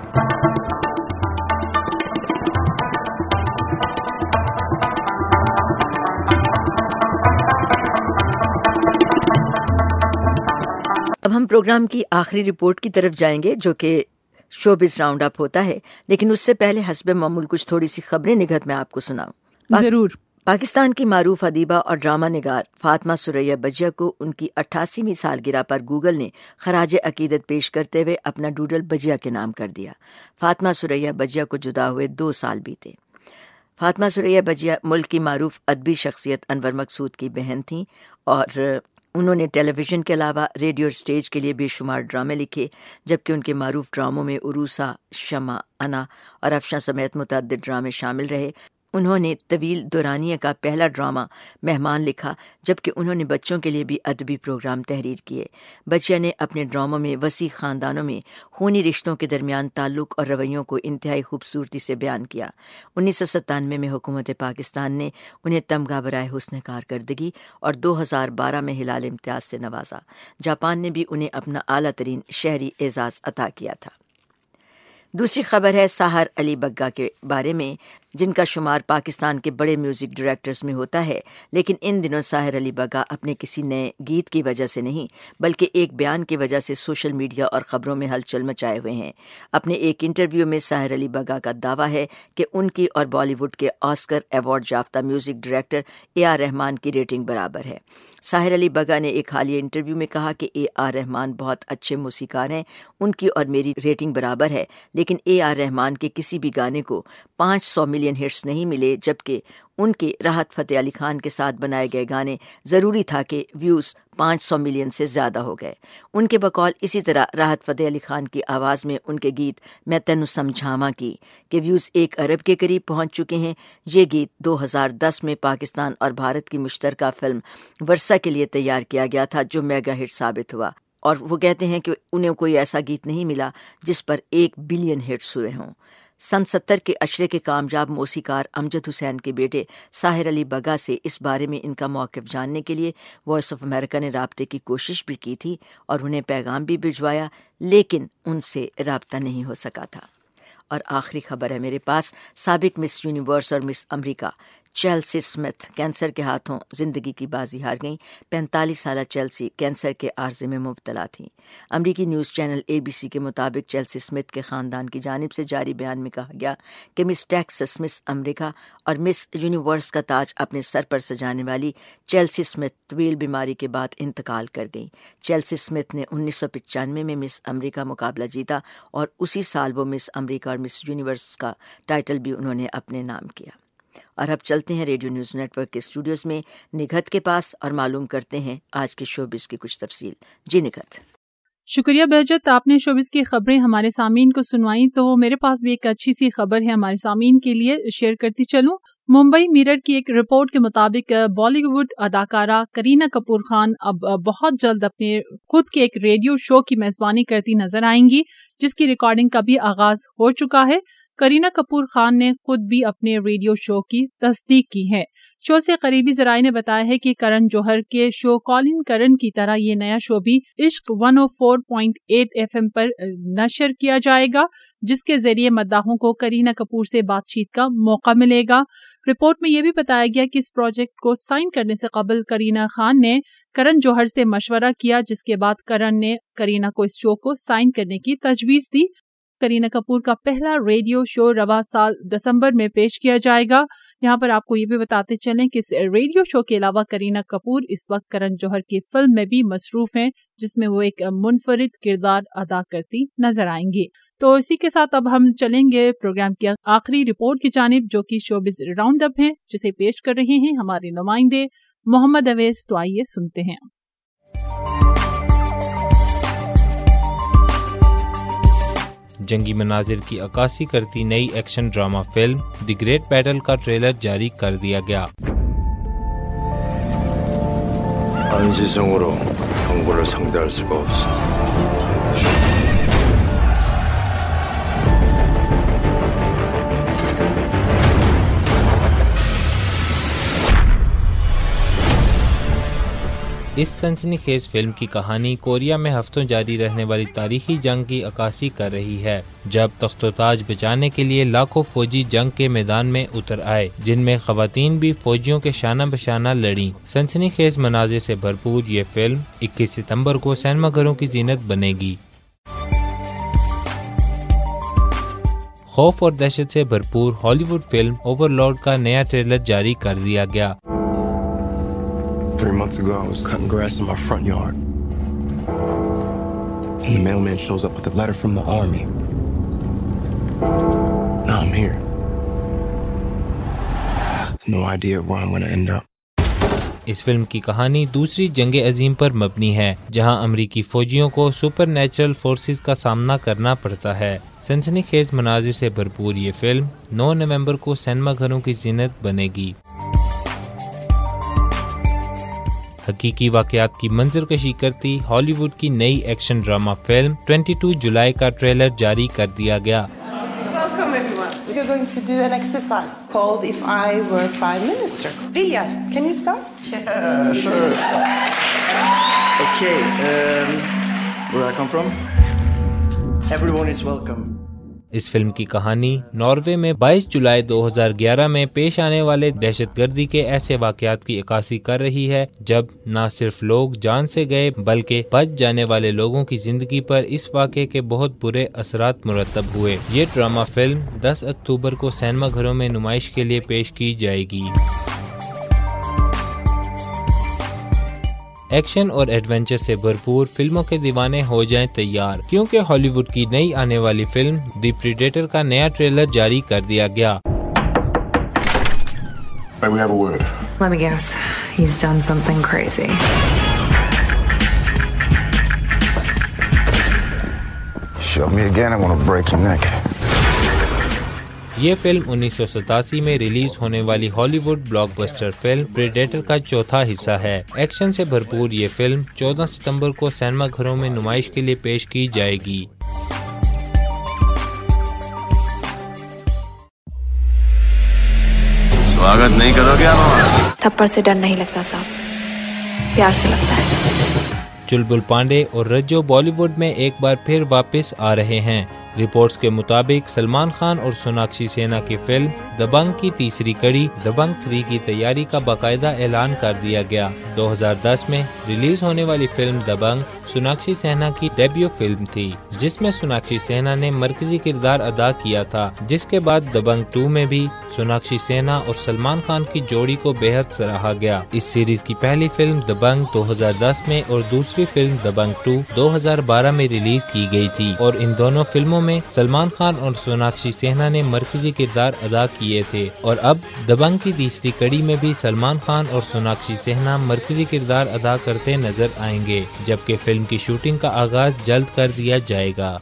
अब हम प्रोग्राम की आखिरी रिपोर्ट की तरफ जाएंगे, जो कि शोबिस राउंड अप होता है, लेकिन उससे पहले हस्बे मामूल कुछ थोड़ी सी खबरें निगहत में आपको सुनाऊं। जरूर। पाकिस्तान की मारूफ अदीबा और ड्रामा निगार फातिमा सुरैया बजिया को उनकी 88वीं सालगिरह पर गूगल ने खराज अकीदत पेश करते हुए अपना डूडल बजिया के नाम कर दिया। फातिमा सुरैया बजिया को जुदा हुए 2 साल बीते। फातिमा सुरैया बजिया मुल्क की मारूफ अदबी शख्सियत अनवर मकसूद की बहन थीं और उन्होंने टेलीविज़न के अलावा रेडियो और स्टेज के लिए बेशुमार ड्रामे लिखे, जबकि उनके मारूफ ड्रामों में उरूसा, शमा, अना और अफशा समेत मुतअद्दिद ड्रामे शामिल रहे। उन्होंने तवील दुरानिया का पहला ड्रामा मेहमान लिखा, जबकि उन्होंने बच्चों के लिए भी अदबी प्रोग्राम तहरीर किए। बच्चिया ने अपने ड्रामों में वसी ख़ानदानों में खूनी रिश्तों के दरमियान ताल्लुक़ और रवैयों को इंतहाई खूबसूरती से बयान किया। 1997 में हुकूमत पाकिस्तान ने उन्हें तमगा बराए हुस्न कारकर्दगी और 2012 में हिलाल इम्तियाज़ से नवाजा। जापान ने भी उन्हें अपना आला तरीन शहरी एजाज़ अता किया था। दूसरी खबर है साहर अली बग्गा के बारे में, जिनका शुमार पाकिस्तान के बड़े म्यूज़िक डायरेक्टर्स में होता है, लेकिन इन दिनों साहर अली बग्गा अपने किसी नए गीत की वजह से नहीं, बल्कि एक बयान की वजह से सोशल मीडिया और ख़बरों में हलचल मचाए हुए हैं। अपने एक इंटरव्यू में साहर अली बग्गा का दावा है कि उनकी और बॉलीवुड के ऑस्कर अवार्ड याफ्ता म्यूज़िक डायरेक्टर ए.आर. रहमान की रेटिंग बराबर है। साहर अली बग्गा ने एक हालिया इंटरव्यू में कहा कि ए.आर. रहमान बहुत अच्छे मूसीकार हैं, उनकी और मेरी रेटिंग बराबर है, लेकिन ए.आर. रहमान के किसी भी गाने को 500 मिलियन हिट्स नहीं मिले, जबकि उनके राहत फ़तेह अली खान के साथ बनाए गए गाने ज़रूरी था कि व्यूज़ 500 मिलियन से ज़्यादा हो गए। उनके बकौल इसी तरह राहत फ़तेह अली खान की आवाज़ में उनके गीत मैं तेनू समझावा की के व्यूज़ 1 अरब के करीब पहुंच चुके हैं। ये गीत 2010 में पाकिस्तान और भारत की मुश्तरका फिल्म वर्षा के लिए तैयार किया गया था, जो मेगा हिट साबित हुआ। और वो कहते हैं कि उन्हें कोई ऐसा गीत नहीं मिला जिस पर 1 बिलियन हिट्स हुए हों। सन 70 के अशरे के कामयाब मौसीकार अमजद हुसैन के बेटे साहिर अली बग्गा से इस बारे में इनका मौक़िफ़ जानने के लिए वॉइस ऑफ अमेरिका ने राब्ते की कोशिश भी की थी और उन्हें पैगाम भी भिजवाया, लेकिन उनसे राब्ता नहीं हो सका था। और आखिरी खबर है मेरे पास, साबिक मिस यूनिवर्स और miss America Chelsea Smith cancer के हाथों जिंदगी की बाजी हार गईं। 45 साला चेल्सी कैंसर के आर्जे में मुब्तला थीं। अमरीकी न्यूज़ चैनल ABC के मुताबिक चेल्सी स्मिथ के ख़ानदान की जानिब से जारी बयान में कहा गया कि मिस टेक्सास, मिस अमेरिका और मिस यूनिवर्स का ताज अपने सर पर सजाने वाली चेल्सी स्मिथ तवील बीमारी के बाद इंतकाल कर गईं। चेल्सी स्मिथ ने 1995 में मिस अमेरिका मुकाबला जीता और उसी साल वो मिस अमेरिका और मिस यूनिवर्स का टाइटल भी उन्होंने अपने नाम किया। और अब चलते हैं रेडियो न्यूज़ नेटवर्क के स्टूडियोज़ में निगहत के पास और मालूम करते हैं आज के शोबिस की कुछ तफसील। जी निगहत। शुक्रिया बहजत, आपने शोबिस की खबरें हमारे सामीन को सुनवाई, तो मेरे पास भी एक अच्छी सी खबर है हमारे सामीन के लिए, शेयर करती चलूं। मुंबई मिरर की एक रिपोर्ट के मुताबिक बॉलीवुड अदाकारा करीना कपूर खान अब बहुत जल्द अपने खुद के एक रेडियो शो की मेजबानी करती नजर आएंगी, जिसकी रिकॉर्डिंग का भी आगाज हो चुका है। करीना कपूर खान ने खुद भी अपने रेडियो शो की तस्दीक की है, شو سے قریبی ذرائع نے بتایا ہے کہ کرن جوہر کے شو کالن کرن کی طرح یہ نیا شو بھی عشق 104.8 FM پر نشر کیا جائے گا، جس کے ذریعے مداحوں کو کرینہ کپور سے بات چیت کا موقع ملے گا۔ رپورٹ میں یہ بھی بتایا گیا کہ اس پروجیکٹ کو سائن کرنے سے قبل کرینہ خان نے کرن جوہر سے مشورہ کیا، جس کے بعد کرن نے کرینہ کو اس شو کو سائن کرنے کی تجویز دی۔ کرینہ کپور کا پہلا ریڈیو شو رواں سال دسمبر میں پیش کیا جائے گا۔ یہاں پر آپ کو یہ بھی بتاتے چلیں کہ اس ریڈیو شو کے علاوہ کرینہ کپور اس وقت کرن جوہر کی فلم میں بھی مصروف ہیں، جس میں وہ ایک منفرد کردار ادا کرتی نظر آئیں گی۔ تو اسی کے ساتھ اب ہم چلیں گے پروگرام کی آخری رپورٹ کی جانب، جو کہ شوبز راؤنڈ اپ ہے، جسے پیش کر رہے ہیں ہمارے نمائندے محمد اویس۔ تو آئیے سنتے ہیں۔ جنگی مناظر کی عکاسی کرتی نئی action drama film the great battle کا ٹریلر جاری کر دیا گیا۔ 안시성으로 경고를 상대할 수가 없어. اس سنسنی خیز فلم کی کہانی کوریا میں ہفتوں جاری رہنے والی تاریخی جنگ کی عکاسی کر رہی ہے، جب تخت و تاج بچانے کے لیے لاکھوں فوجی جنگ کے میدان میں اتر آئے، جن میں خواتین بھی فوجیوں کے شانہ بشانہ لڑیں۔ سنسنی خیز مناظر سے بھرپور یہ فلم 21 ستمبر کو سینما گھروں کی زینت بنے گی۔ خوف اور دہشت سے بھرپور ہالی ووڈ فلم اوور لارڈ کا نیا ٹریلر جاری کر دیا گیا۔ 3 months ago, I was cutting grass in my front yard. And the mailman shows up with a letter from the army. Now I'm here. No idea where I'm going to end up. اس film کی کہانی دوسری جنگ عظیم پر مبنی ہے، جہاں امریکی فوجیوں کو سپر نیچرل فورسز کا سامنا کرنا پڑتا ہے۔ سنسنی خیز مناظر سے بھرپور یہ فلم 9 نومبر کو سینما گھروں کی زینت بنے گی۔ حقیقی واقعات کی منظر کشی کرتی ہالی ووڈ کی نئی ایکشن ڈرامہ فلم 22 جولائی کا ٹریلر جاری کر دیا گیا۔ Welcome everyone. We are going to do an exercise called If I Were Prime Minister. Viljar, can you start? Yeah, sure. Okay, where I come from? everyone is welcome. اس film کی کہانی Norway میں 22 جولائی 2011 میں پیش آنے والے دہشت گردی کے ایسے واقعات کی عکاسی کر رہی ہے، جب نہ صرف لوگ جان سے گئے بلکہ بچ جانے والے لوگوں کی زندگی پر اس واقعے کے بہت برے اثرات مرتب ہوئے۔ یہ ڈرامہ فلم 10 اکتوبر کو سینما گھروں میں نمائش کے لیے پیش کی جائے گی۔ ایکشن اور ایڈونچر سے بھرپور فلموں کے دیوانے ہو جائیں تیار، کیونکہ ہالی ووڈ کی نئی آنے والی فلم دی پریڈیٹر کا نیا ٹریلر جاری کر دیا گیا۔ May we have a word? Let me guess. He's done something crazy. Show me again, I want to break your neck. یہ فلم 1987 میں ریلیز ہونے والی Hollywood blockbuster film predator کا چوتھا حصہ ہے۔ ایکشن سے بھرپور یہ فلم 14 ستمبر کو سینما گھروں میں نمائش کے لیے پیش کی جائے گی۔ سواگت نہیں کرو گے آپ؟ تھپڑ سے ڈر نہیں لگتا صاحب، پیار سے لگتا ہے۔ چلبل پانڈے اور رجو بالی ووڈ میں ایک بار پھر واپس آ رہے ہیں۔ رپورٹس کے مطابق سلمان خان اور سوناکشی سینہ کی فلم دبنگ کی تیسری کڑی دبنگ 3 کی تیاری کا باقاعدہ اعلان کر دیا گیا۔ 2010 میں ریلیز ہونے والی فلم دبنگ سوناکشی سینہ کی ڈیبیو فلم تھی، جس میں سوناکشی سینہ نے مرکزی کردار ادا کیا تھا، جس کے بعد دبنگ 2 میں بھی سوناکشی سینہ اور سلمان خان کی جوڑی کو بے حد سراہا گیا۔ اس سیریز کی پہلی فلم دبنگ 2010 میں اور دوسری فلم دبنگ 2 2012 میں ریلیز کی گئی تھی، اور ان دونوں فلموں میں سلمان خان اور سوناکشی سینہ نے مرکزی کردار ادا کیے تھے، اور اب دبنگ کی تیسری کڑی میں بھی سلمان خان اور سوناکشی سینہ مرکزی کردار ادا کرتے نظر آئیں گے، جبکہ فلم کی شوٹنگ کا آغاز جلد کر دیا جائے گا۔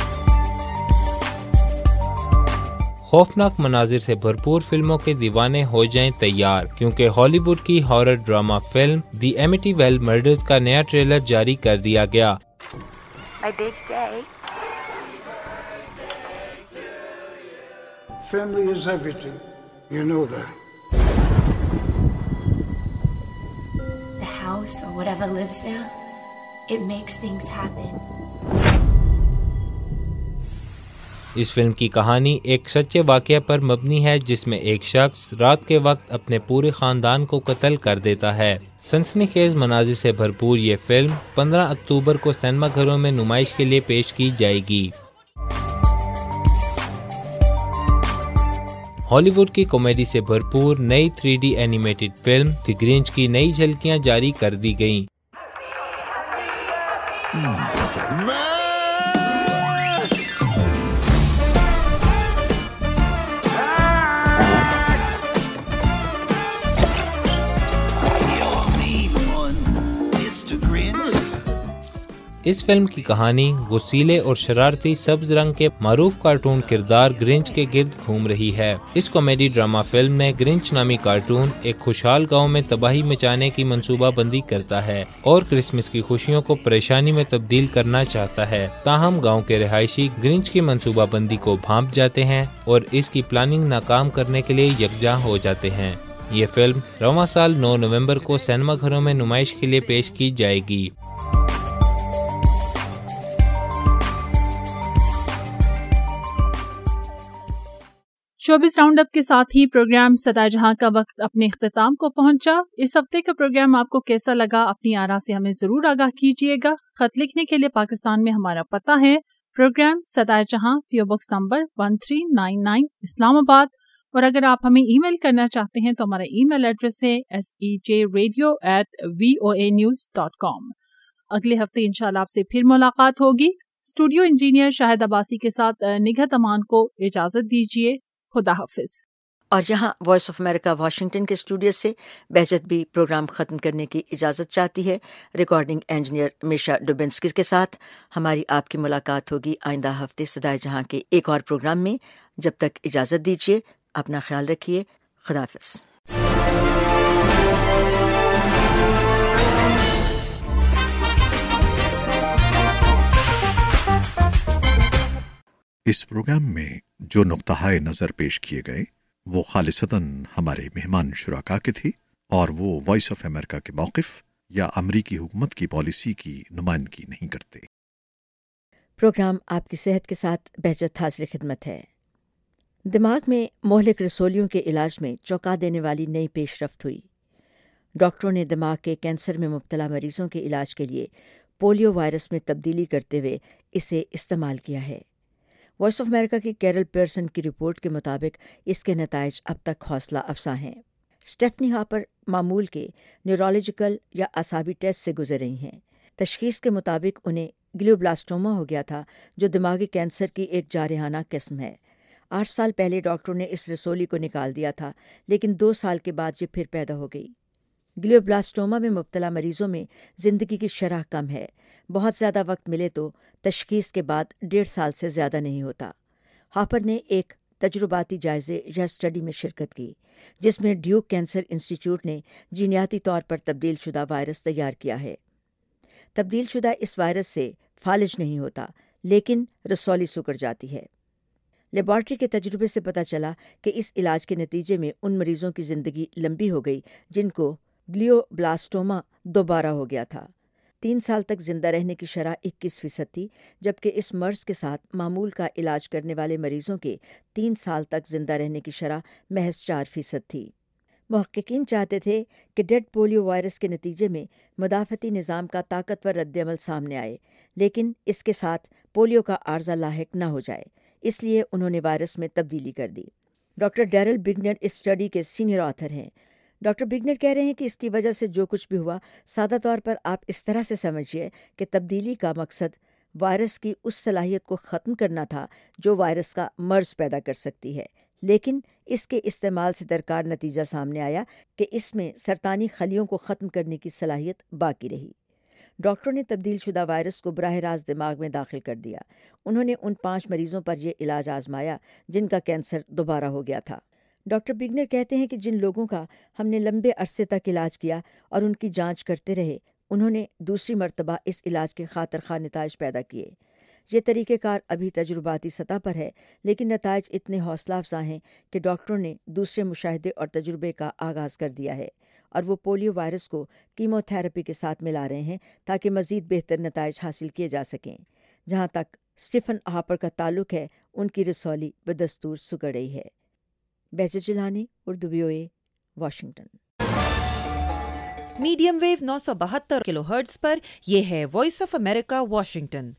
خوفناک مناظر سے بھرپور فلموں کے دیوانے ہو جائیں تیار، کیونکہ ہالی ووڈ کی horror drama film the Amityville ویل مرڈرز کا نیا ٹریلر جاری کر دیا گیا۔ Family is everything. You know that. house or whatever lives there, it makes things happen. اس فلم کی کہانی ایک سچے واقعہ پر مبنی ہے جس میں ایک شخص رات کے وقت اپنے پورے خاندان کو قتل کر دیتا ہے۔ سنسنی خیز مناظر سے بھرپور یہ فلم 15 اکتوبر کو سینما گھروں میں نمائش کے لیے پیش کی جائے گی۔ ہالی ووڈ کی کامیڈی سے بھرپور نئی 3D اینیمیٹڈ فلم دی گرنچ کی نئی جھلکیاں جاری کر دی گئیں۔ اس فلم کی کہانی غصیلے اور شرارتی سبز رنگ کے معروف کارٹون کردار گرنچ کے گرد گھوم رہی ہے۔ اس کامیڈی ڈرامہ فلم میں گرنچ نامی کارٹون ایک خوشحال گاؤں میں تباہی مچانے کی منصوبہ بندی کرتا ہے اور کرسمس کی خوشیوں کو پریشانی میں تبدیل کرنا چاہتا ہے، تاہم گاؤں کے رہائشی گرنچ کی منصوبہ بندی کو بھانپ جاتے ہیں اور اس کی پلاننگ ناکام کرنے کے لیے یکجا ہو جاتے ہیں۔ یہ فلم رواں سال 9 نومبر کو سینما گھروں میں نمائش کے لیے پیش کی جائے گی۔ شوبز راؤنڈ اپ کے ساتھ ہی پروگرام صدا جہاں کا وقت اپنے اختتام کو پہنچا۔ اس ہفتے کا پروگرام آپ کو کیسا لگا؟ اپنی آراء سے ہمیں ضرور آگاہ کیجیے گا۔ خط لکھنے کے لیے پاکستان میں ہمارا پتہ ہے پروگرام صدا جہاں، PO Box نمبر 1399 اسلام آباد، اور اگر آپ ہمیں ای میل کرنا چاہتے ہیں تو hamaरा ای میل ایڈریس ہے sejradio@voanews.com۔ اگلے ہفتے انشاءاللہ آپ سے پھر ملاقات ہوگی۔ اسٹوڈیو انجینئر شاہد عباسی کے ساتھ نگہت امان کو اجازت دیجیے۔ خدا حافظ۔ اور یہاں وائس آف امریکہ واشنگٹن کے اسٹوڈیو سے بہجت بھی پروگرام ختم کرنے کی اجازت چاہتی ہے۔ ریکارڈنگ انجینئر میشا ڈوبنسکی کے ساتھ ہماری آپ کی ملاقات ہوگی آئندہ ہفتے صدائے جہاں کے ایک اور پروگرام میں۔ جب تک اجازت دیجیے، اپنا خیال رکھیے۔ خدا حافظ۔ اس پروگرام میں جو نقطہ نظر پیش کیے گئے وہ خالصتاً ہمارے مہمان شرکاء کے تھے اور وہ وائس آف امریکہ کے موقف یا امریکی حکومت کی پالیسی کی نمائندگی نہیں کرتے۔ پروگرام آپ کی صحت کے ساتھ بہجت حاضر خدمت ہے۔ دماغ میں مہلک رسولیوں کے علاج میں چونکا دینے والی نئی پیش رفت ہوئی۔ ڈاکٹروں نے دماغ کے کینسر میں مبتلا مریضوں کے علاج کے لیے پولیو وائرس میں تبدیلی کرتے ہوئے اسے استعمال کیا ہے۔ وائس آف امریکہ کی کیرل پیئرسن کی رپورٹ کے مطابق اس کے نتائج اب تک حوصلہ افزا ہیں۔ اسٹیفنی ہاپر معمول کے نیورولوجیکل یا اعصابی ٹیسٹ سے گزر رہی ہیں۔ تشخیص کے مطابق انہیں گلیوبلاسٹوما ہو گیا تھا، جو دماغی کینسر کی ایک جارحانہ قسم ہے۔ 8 سال پہلے ڈاکٹروں نے اس رسولی کو نکال دیا تھا، لیکن 2 سال کے بعد یہ پھر پیدا ہو گئی۔ گلیوبلاسٹوما میں مبتلا مریضوں میں زندگی کی شرح کم ہے۔ بہت زیادہ وقت ملے تو تشخیص کے بعد 1.5 سال سے زیادہ نہیں ہوتا۔ ہاپر نے ایک تجرباتی جائزے یا اسٹڈی میں شرکت کی، جس میں ڈیوک کینسر انسٹیٹیوٹ نے جینیاتی طور پر تبدیل شدہ وائرس تیار کیا ہے۔ تبدیل شدہ اس وائرس سے فالج نہیں ہوتا، لیکن رسولی سکڑ جاتی ہے۔ لیبارٹری کے تجربے سے پتہ چلا کہ اس علاج کے نتیجے میں ان مریضوں کی زندگی لمبی ہو گئی جن کو گلیوبلاسٹوما دوبارہ ہو گیا تھا۔ 3 سال تک زندہ رہنے کی شرح 21% تھی، جبکہ اس مرض کے ساتھ معمول کا علاج کرنے والے مریضوں کے 3 سال تک زندہ رہنے کی شرح محض 4% تھی۔ محققین چاہتے تھے کہ ڈیڈ پولیو وائرس کے نتیجے میں مدافعتی نظام کا طاقتور رد عمل سامنے آئے، لیکن اس کے ساتھ پولیو کا عارضہ لاحق نہ ہو جائے، اس لیے انہوں نے وائرس میں تبدیلی کر دی۔ ڈاکٹر ڈیرل بگنر اس اسٹڈی کے سینئر آتھر ہیں۔ ڈاکٹر بگنر کہہ رہے ہیں کہ اس کی وجہ سے جو کچھ بھی ہوا، سادہ طور پر آپ اس طرح سے سمجھیے کہ تبدیلی کا مقصد وائرس کی اس صلاحیت کو ختم کرنا تھا جو وائرس کا مرض پیدا کر سکتی ہے، لیکن اس کے استعمال سے درکار نتیجہ سامنے آیا کہ اس میں سرطانی خلیوں کو ختم کرنے کی صلاحیت باقی رہی۔ ڈاکٹروں نے تبدیل شدہ وائرس کو براہ راست دماغ میں داخل کر دیا۔ انہوں نے ان 5 مریضوں پر یہ علاج آزمایا جن کا کینسر دوبارہ ہو گیا تھا۔ ڈاکٹر بگنر کہتے ہیں کہ جن لوگوں کا ہم نے لمبے عرصے تک علاج کیا اور ان کی جانچ کرتے رہے، انہوں نے دوسری مرتبہ اس علاج کے خاطر خواہ نتائج پیدا کیے۔ یہ طریقہ کار ابھی تجرباتی سطح پر ہے، لیکن نتائج اتنے حوصلہ افزا ہیں کہ ڈاکٹروں نے دوسرے مشاہدے اور تجربے کا آغاز کر دیا ہے اور وہ پولیو وائرس کو کیموتھراپی کے ساتھ ملا رہے ہیں تاکہ مزید بہتر نتائج حاصل کیے جا سکیں۔ جہاں تک اسٹیفن ہاپر کا تعلق ہے، ان کی رسولی بدستور سکڑ رہی ہے۔ Behjat Jilani, Urdu VOA، Washington. Medium wave 972 kilohertz پر یہ ہے وائس آف امریکہ واشنگٹن۔